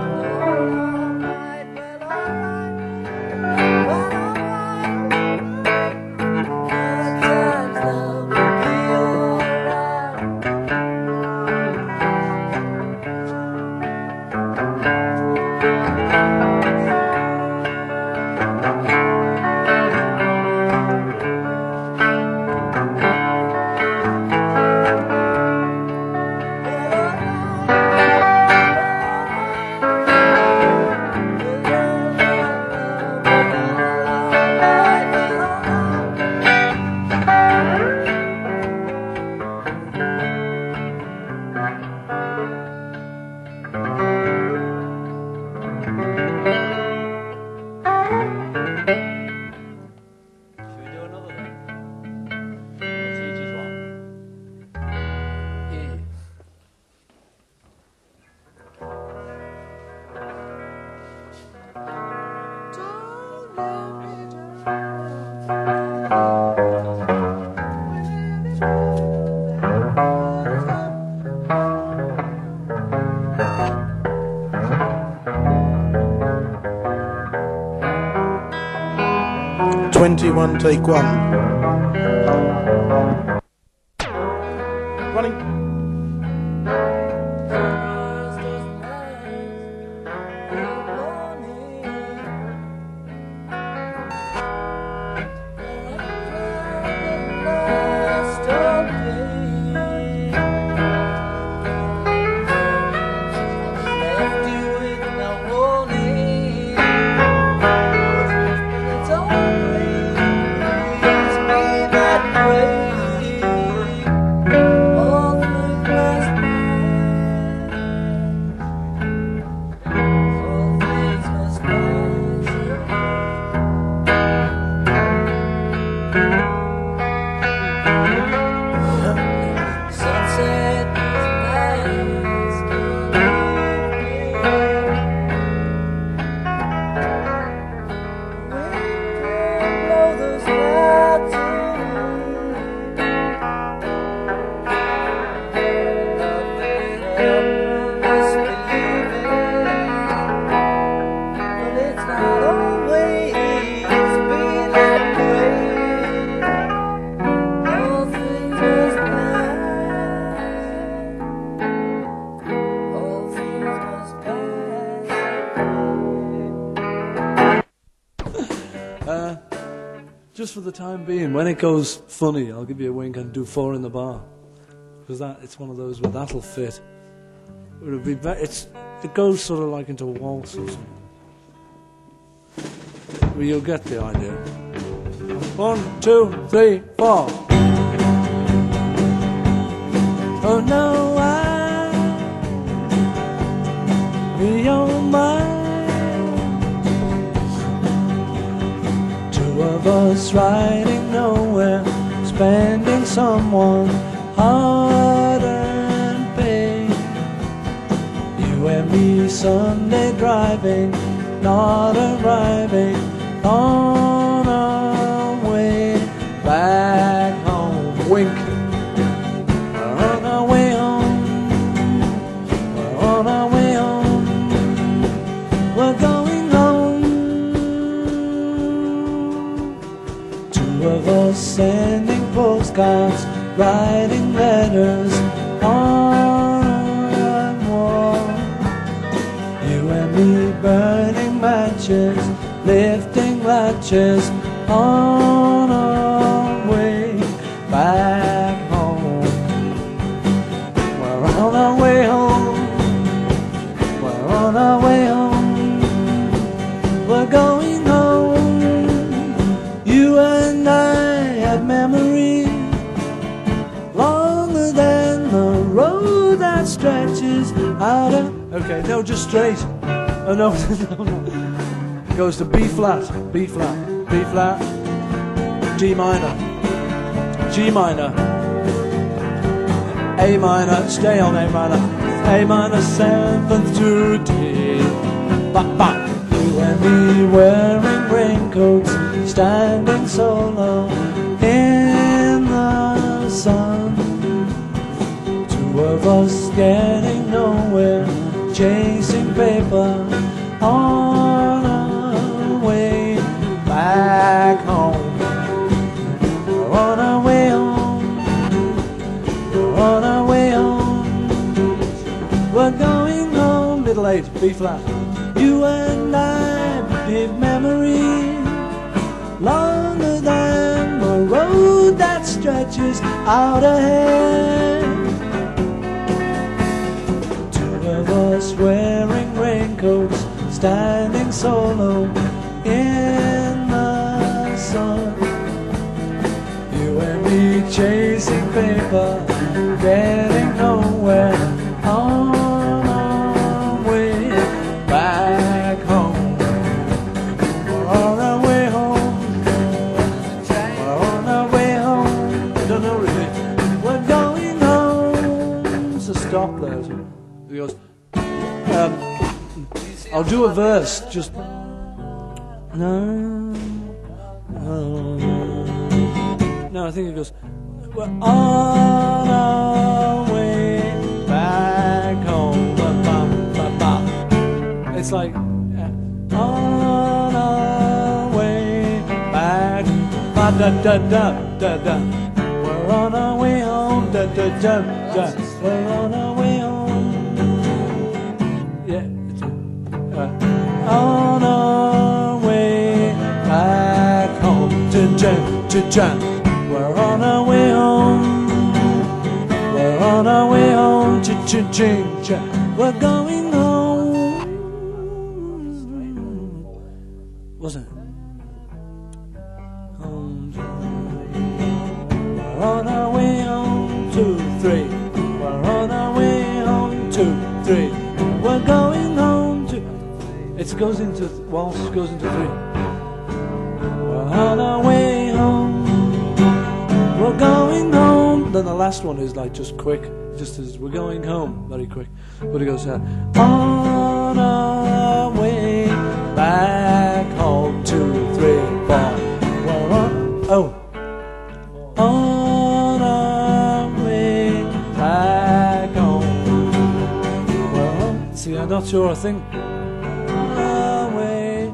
'21, take one. Running. It's Sunset is nice to blow those clouds Just for the time being, when it goes funny, I'll give you a wink and do 4 in the bar, because it's one of those where that'll fit. It'll be it goes sort of like into a waltz or something. Well, you'll get the idea. 1, 2, 3, 4. Oh no, I'll be your mind. Two of us riding nowhere, spending someone hard-earned pain. You and me Sunday driving, not arriving on our way back home. Wink. We're on our way home. We're on our way home. We're going home. Two of us sending postcards, writing letters on a wall. You and me burning matches, lifting latches on our way back home. We're on our way home. We're on our way home. We're going home. You and I have memories longer than the road that stretches out of... Okay, no, just straight. Oh, no, no. Goes to B flat, B flat, B flat, G minor, G minor, A minor, stay on A minor, A minor 7th to D. Ba ba. You and me wearing raincoats, standing solo in the sun. Two of us getting nowhere, chasing paper on our way back home. We're on our way home. We're on our way home. We're going home. Middle 8, B flat. You and I have memories longer than the road that stretches out ahead. Two of us wearing raincoats, standing solo in the sun. You and me chasing paper, getting nowhere on our way back home. We're on our way home. We're on our way home. I don't know really. We're going home. So stop there. He goes, I'll do a verse, just... No, I think it goes... We're on our way back home. It's like... on our way back... Da-da-da-da-da-da. We're on our way home. Da-da-da-da. We're on our way home. On our way back home. Cha-cha. We're on our way home. We're on our way home. Cha-cha-cha. We're going home. Wasn't it? Home. We're on our way home. 2, 3. We're on our way home. 2, 3. We're going home. It goes into waltz, goes into 3. We're on our way home. We're we're going home. Then the last one is like just quick, just as we're going home, very quick. But it goes on our way back home, 2, 3, 4. We're on our way back home. Well, see, I'm not sure. I think our way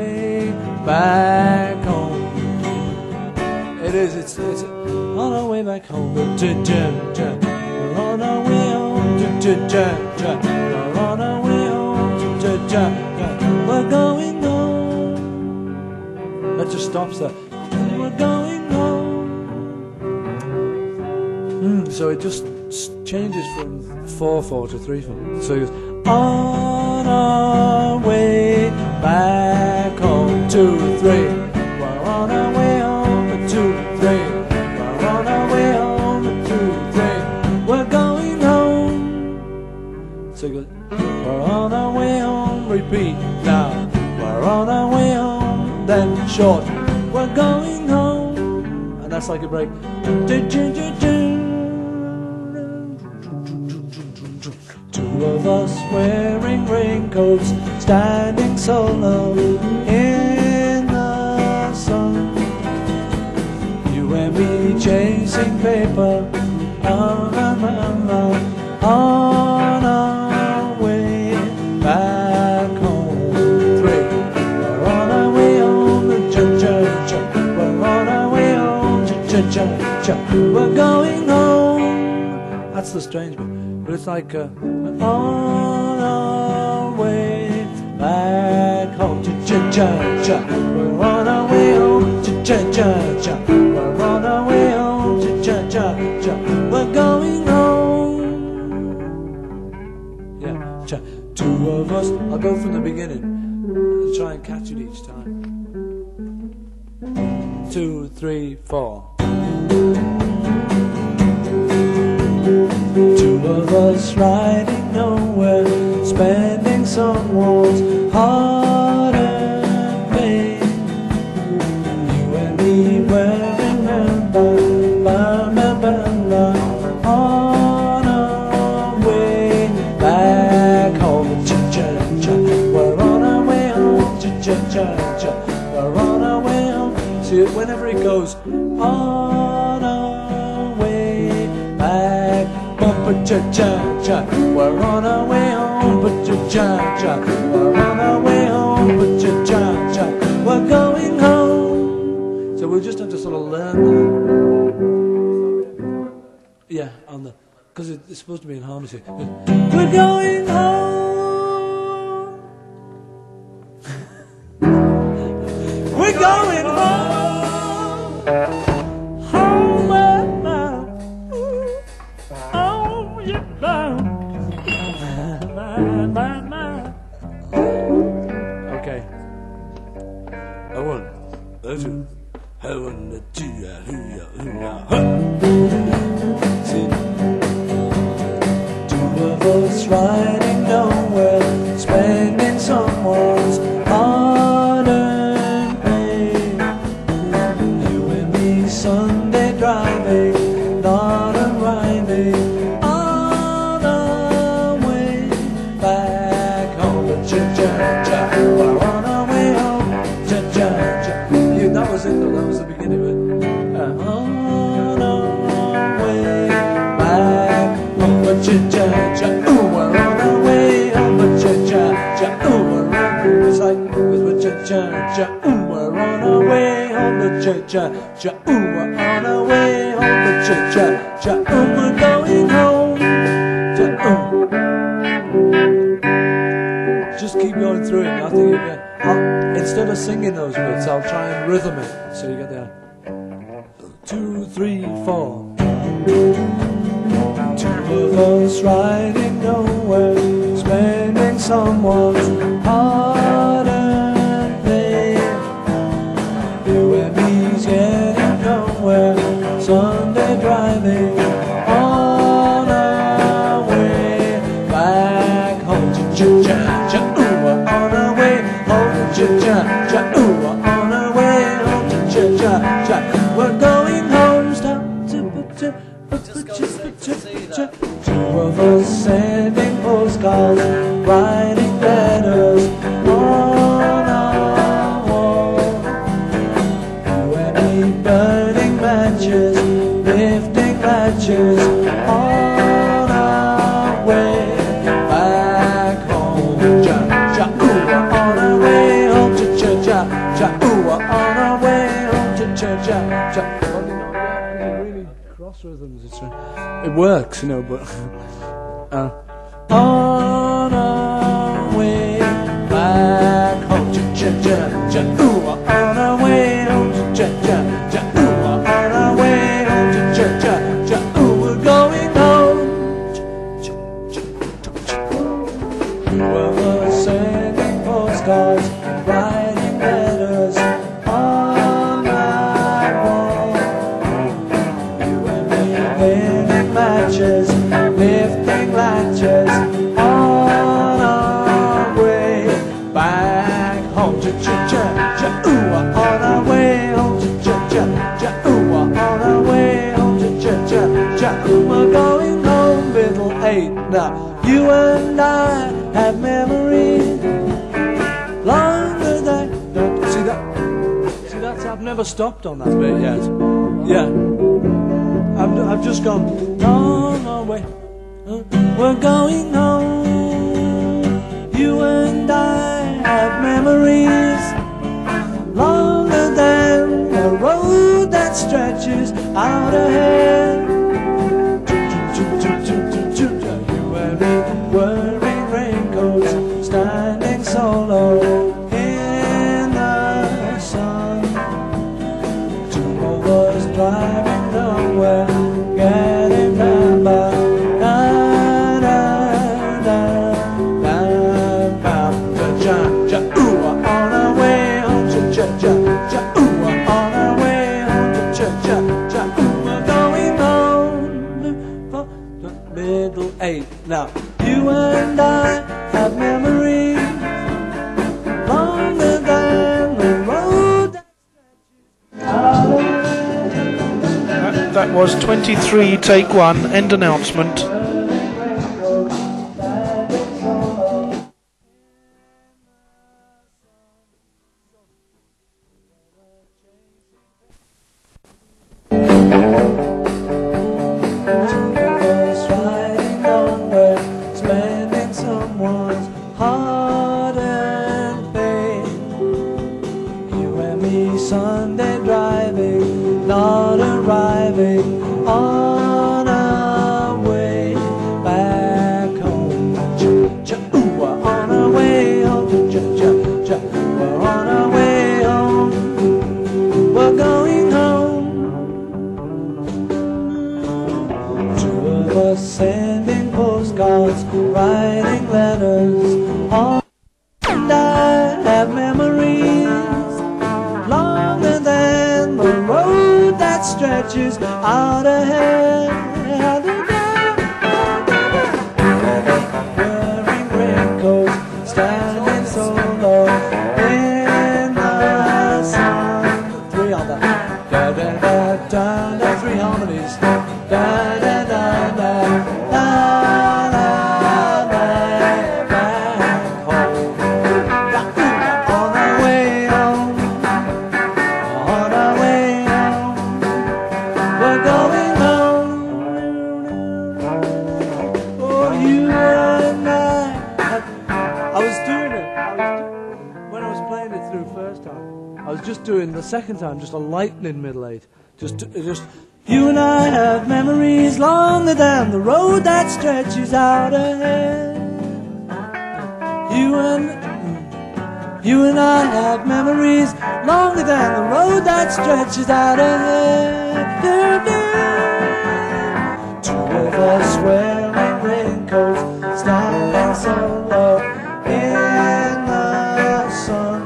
back home. It is. It's on our way back home. We're on our way home. We're on our way home. We're going home. That just stops there. We're going home. So it just changes from 4/4 to 3/4. So it goes on our way back home, 2, 3. We're on our way home, 2, 3. We're on our way home, 2, 3. We're going home. So it goes, we're on our way home. Repeat now. We're on our way home. Then short. We're going home. And that's like a break. Two of us wearing raincoats, standing solo in the sun. You and me chasing paper on our way back home. 3. We're on our way home, cha-cha-cha. We're on our way home, cha-cha-cha. We're going home. That's the strange bit. But it's like on our way back home, cha-cha-cha. We're on our way home, cha-cha-cha. We're on our way home, cha-cha-cha. We're going home. Yeah, cha. 2 of us. I'll go from the beginning and try and catch it each time. 2, 3, 4. 2 of us riding nowhere, spending someone's heart and pain. You and me wearing on our way back home, cha-cha-cha. We're on our way home, cha-cha-cha. We're on our way home. See, whenever it goes on our way back, cha-cha-cha. We're on our way home, cha-cha-cha. We're on our way home, cha-cha-cha. We're going home. So we'll just have to sort of learn that. Yeah, on the, because it's supposed to be in harmony. We're going home. We're going home. Home at night. Oh, you're bound. Okay. I want. That's it. I want the See, 2 of us riding nowhere, spending someone's hard-earned pay. You and me Sunday driving, not arriving. On our way back home, cha-cha-cha. We're on our way home, cha-cha-cha. Yeah, that was it though, that was the beginning of it. On our way back home, cha-cha-cha. Ooh, we're on our way home, cha-cha-cha. Ooh, we're on, it's like, we're cha-cha-cha. Ooh, we're on our way home, cha-cha-cha. Ooh, we're on our way home, cha-cha-cha. Ooh, we're going home. Just keep going through it. I think you get. Instead of singing those bits, I'll try and rhythm it. So you get there. 2, 3, 4. 2 of us riding nowhere, spending someone's hard-earned pay. You and me's getting nowhere. Sunday driving on our way back home. Cha-cha-cha. Ooh, we're on our way home. Cha-cha-cha. Ooh, we're on our way home. Cha-cha-cha. We're going home. Stop to matches on our way back home. Ja, ja, ooh, we're on our way home to church. Ja, ja, ooh, we're on our way home to church. Ja, ja. Well, you know, yeah, really cross rhythms. It works, you know, but on our way back home to church. Ja, ja, ooh, we're on our way home to church. Ja, ja, ooh, we're on our way home to church. Ja, ja, ooh, we're going home. We were sending postcards, writing letters all night long. You and me lighting matches, lifting latches on our way back home to church. Ooh, we're on our way home to church. Ooh, we're on our way home to church. We're going home, middle 8 now. You and I have memories longer than. See that? See that's I've never stopped on that bit yet. Yeah, I've just gone on our way. We're going home. You and I have memories longer than the road that stretches out ahead. You and me wearing raincoats, standing solo in the sun. Two of us driving nowhere, getting down by da da da da da. Ooh, we're on our way home to church. Ooh, we're on our way home to church. Ooh, we're going home for the middle 8 now. You and I have memories longer than the road. That was 23, take 1, end announcement. Riding nowhere, spending someone's heart and pain. You and me Sunday driving, not arriving on our way back home. Ooh, we're on our way home to we're on our way home. We're going home. Two of us sending postcards, writing letters on. And I have memories longer than the road that stretches out ahead. Wearing raincoats, standing solo in the sun. 3 on that. Da da da da da. 3 harmonies. Da da da da da da da. Back home. On our way home. On our way home. We're going home. Oh, you and I was doing it. When I was playing it through first time, I was just doing the second time, just a lightning middle 8. Just. You and I have memories longer than the road that stretches out ahead. You and I have memories longer than the road that stretches out ahead. Two of us wearing raincoats, standing solo in the sun.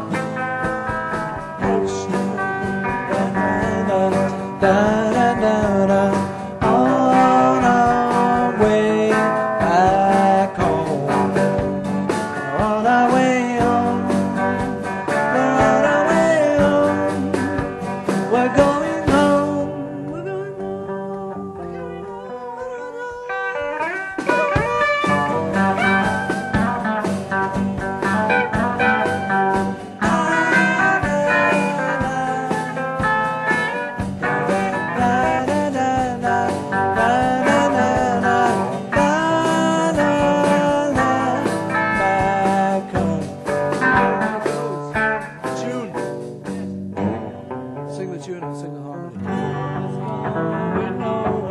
Da da da da. On our way back home. On our way home. We're on our way home. We're going home. We're going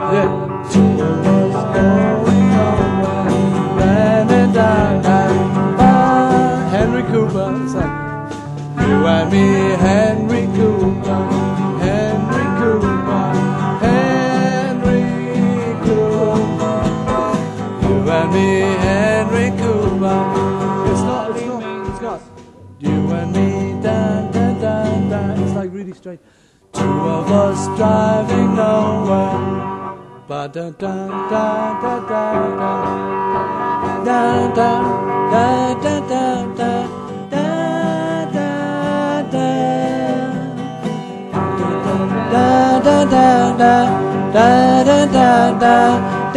Yeah. Two of us going on, da da da da. Henry Cooper. It's like you and me, Henry Cooper, Henry Cooper, Henry Cooper. You and me, Henry Cooper. It's not. You and me, da da da da. It's like really strange. Two of us driving nowhere. Ba da da da da da da da da da da da da. Da da da da da da da da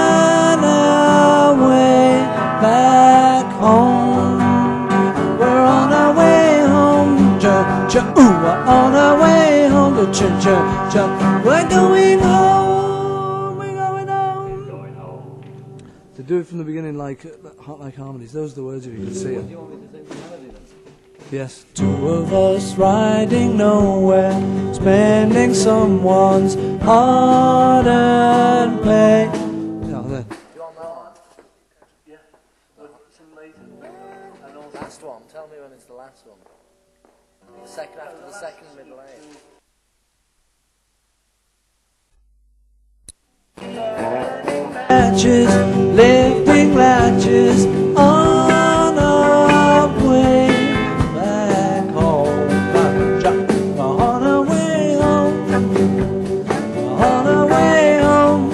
da way back home. We're on our way home, cha cha. Ooh, we're on our way home, cha cha cha. We're going home. We're going home. To do it from the beginning, like harmonies. Those are the words if you could see it. Yes, two of us riding nowhere, spending someone's hard-earned pay. Yeah, then. Do you want that one? Yeah. It's in later. And also last one. Tell me when it's the last one. The second after the second middle eight. Latches, lifting latches on our way. On our way home, on our way home.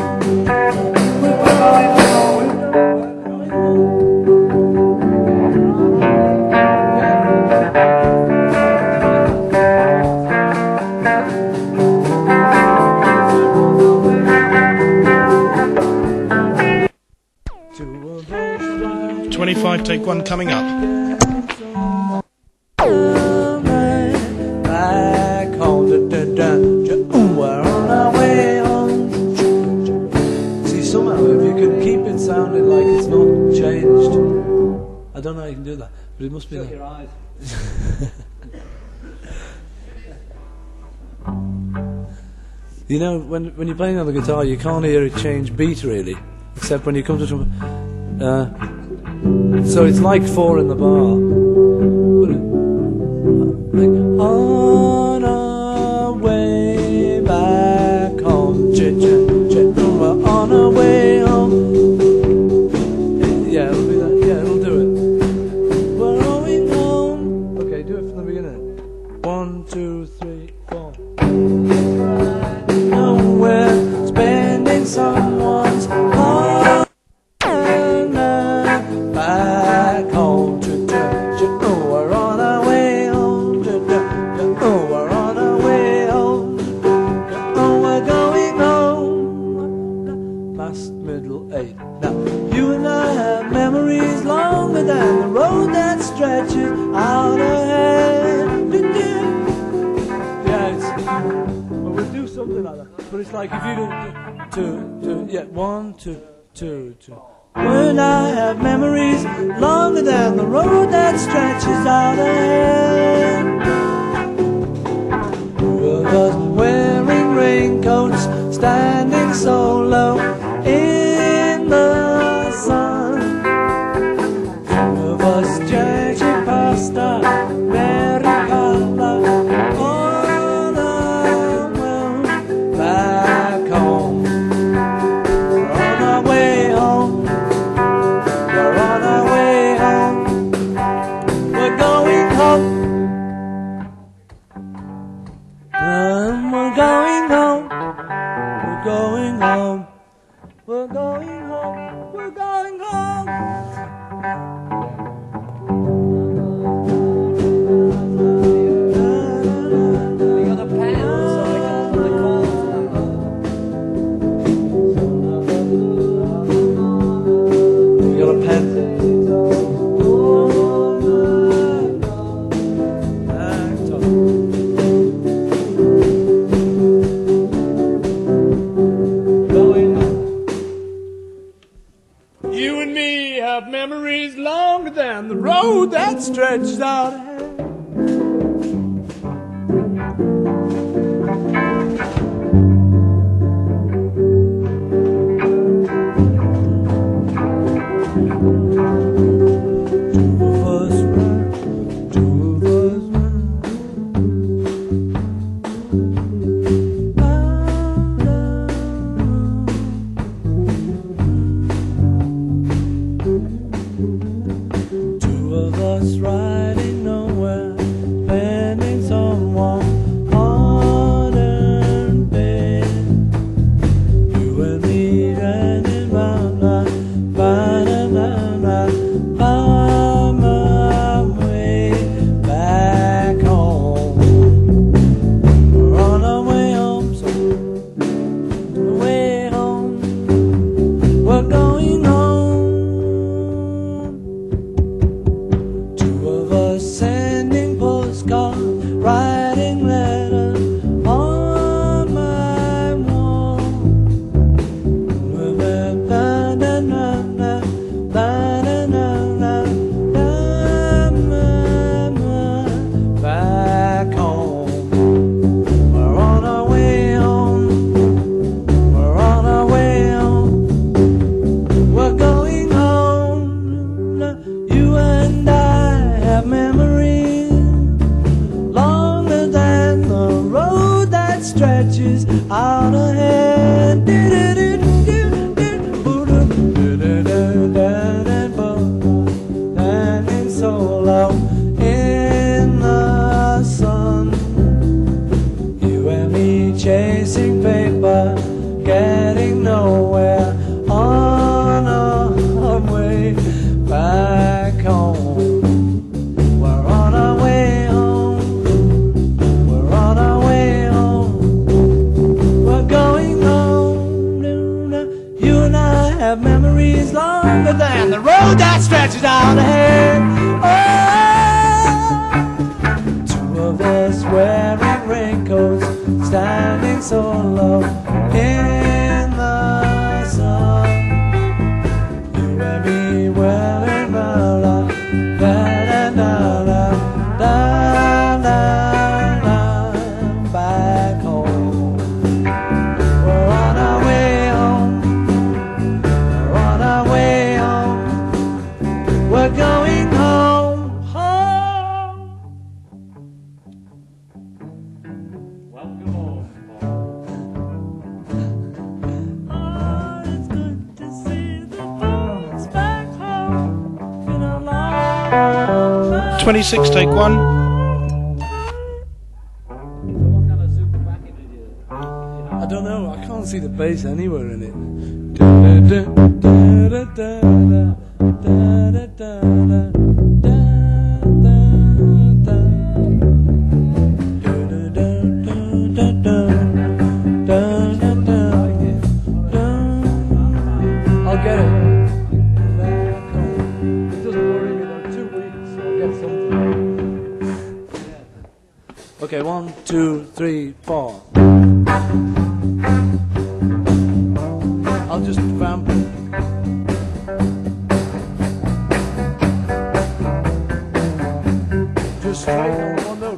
25, take one coming up. Back home, we're on our way home. See, somehow if you could keep it sounding like it's not changed, I don't know how you can do that, but it must be. Shut your eyes. You know, when you're playing on the guitar, you can't hear it change beat really, except when you come to some. So it's like 4 in the bar. Like on our way back home, we're on our way home. Yeah, it'll be that. Yeah, it'll do it. We're going home. Okay, do it from the beginning. 1, 2, 3, 4. Nowhere, spending someone's heart. Back home, we're on our way home. We're on our way home. We're going home. Past middle 8. Now, you and I have memories longer than the road that stretches out ahead. Yeah, well, we'll do something like that. But it's like if you do 2, yeah, 1, 2, 2, 2. When I have memories longer than the road that stretches out ahead. Two of us wearing raincoats, standing so low in the sun. Two of us judging pasta, Americana, on our way back home. We're on our way home. We're on our way home. We're going home. We're going home. We're going home. We're going home. We're going home. We got a pen so I can put the chords down. You got a pen? You and me have memories longer than the road that stretches out ahead. road that stretches out ahead. Oh, two of us wearing raincoats, standing so low in the sun. You and me wearing round, da da da da da da da, back home. We're on our way home. We're on our way home. We're going home, home. Welcome home, Oh, it's good to see the folks back home. Been a long 26, take one. I don't know. I can't see the bass anywhere in it. Da da da da da da da da da. I'll get it. It doesn't worry me. There are 2 weeks. I'll get something. Okay, 1, 2, 3, 4. I'll just vamp it. Just straight on one note.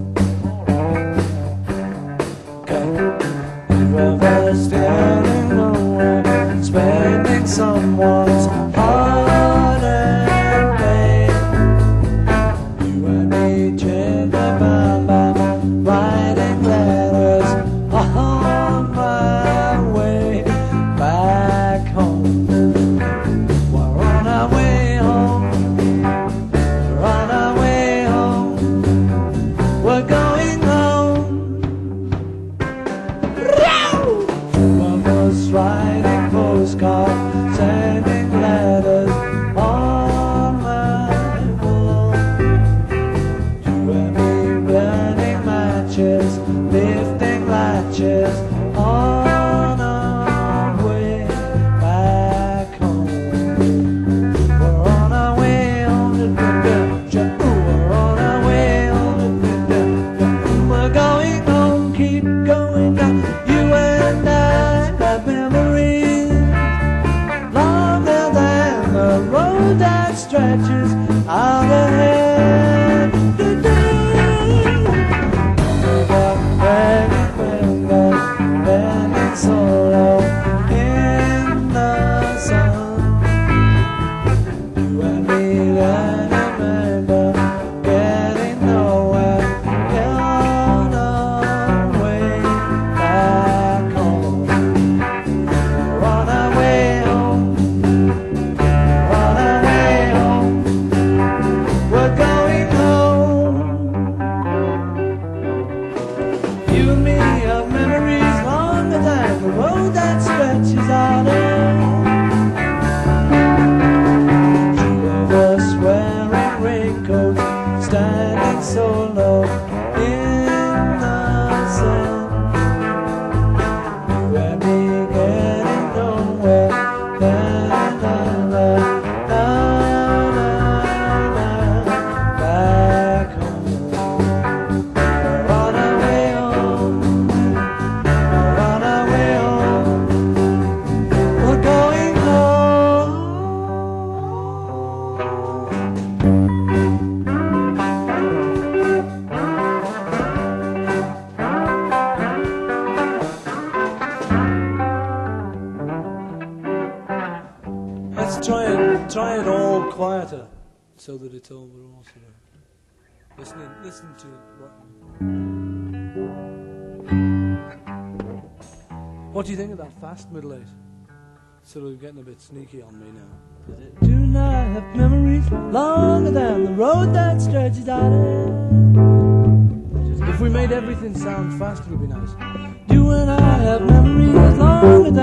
Okay. You ever standing nowhere, spending someone's heart and pain. You and me gently bound, writing letters on my way back home. We're on our way home. We're on our way home. We're going home. Two of us writing postcards, sending letters on my wall. You and me burning matches, lifting latches on our way back home. We're on our way home. We're on our way home. We're going home. Keep going down. You and I have memories longer than the road that stretches out ahead. Bending so low in the sun. You and me learning, remember, getting nowhere, on our way back home. We're on our way home. We're on our way home. We're going home. You and me have memories longer than the road that stretches out ahead. Two of us wearing raincoats, standing so low in the sun. You and me getting nowhere, da da da da da da, back home. We're on our way home. We're on our way home. We're going home. Let's try it all quieter, so that it's all we're all sort of listen to what do you think of that fast middle eight? Sort of getting a bit sneaky on me now. Do not have memories longer than the road that stretches out ahead. If we made everything sound fast, it would be nice. You and I have memories longer than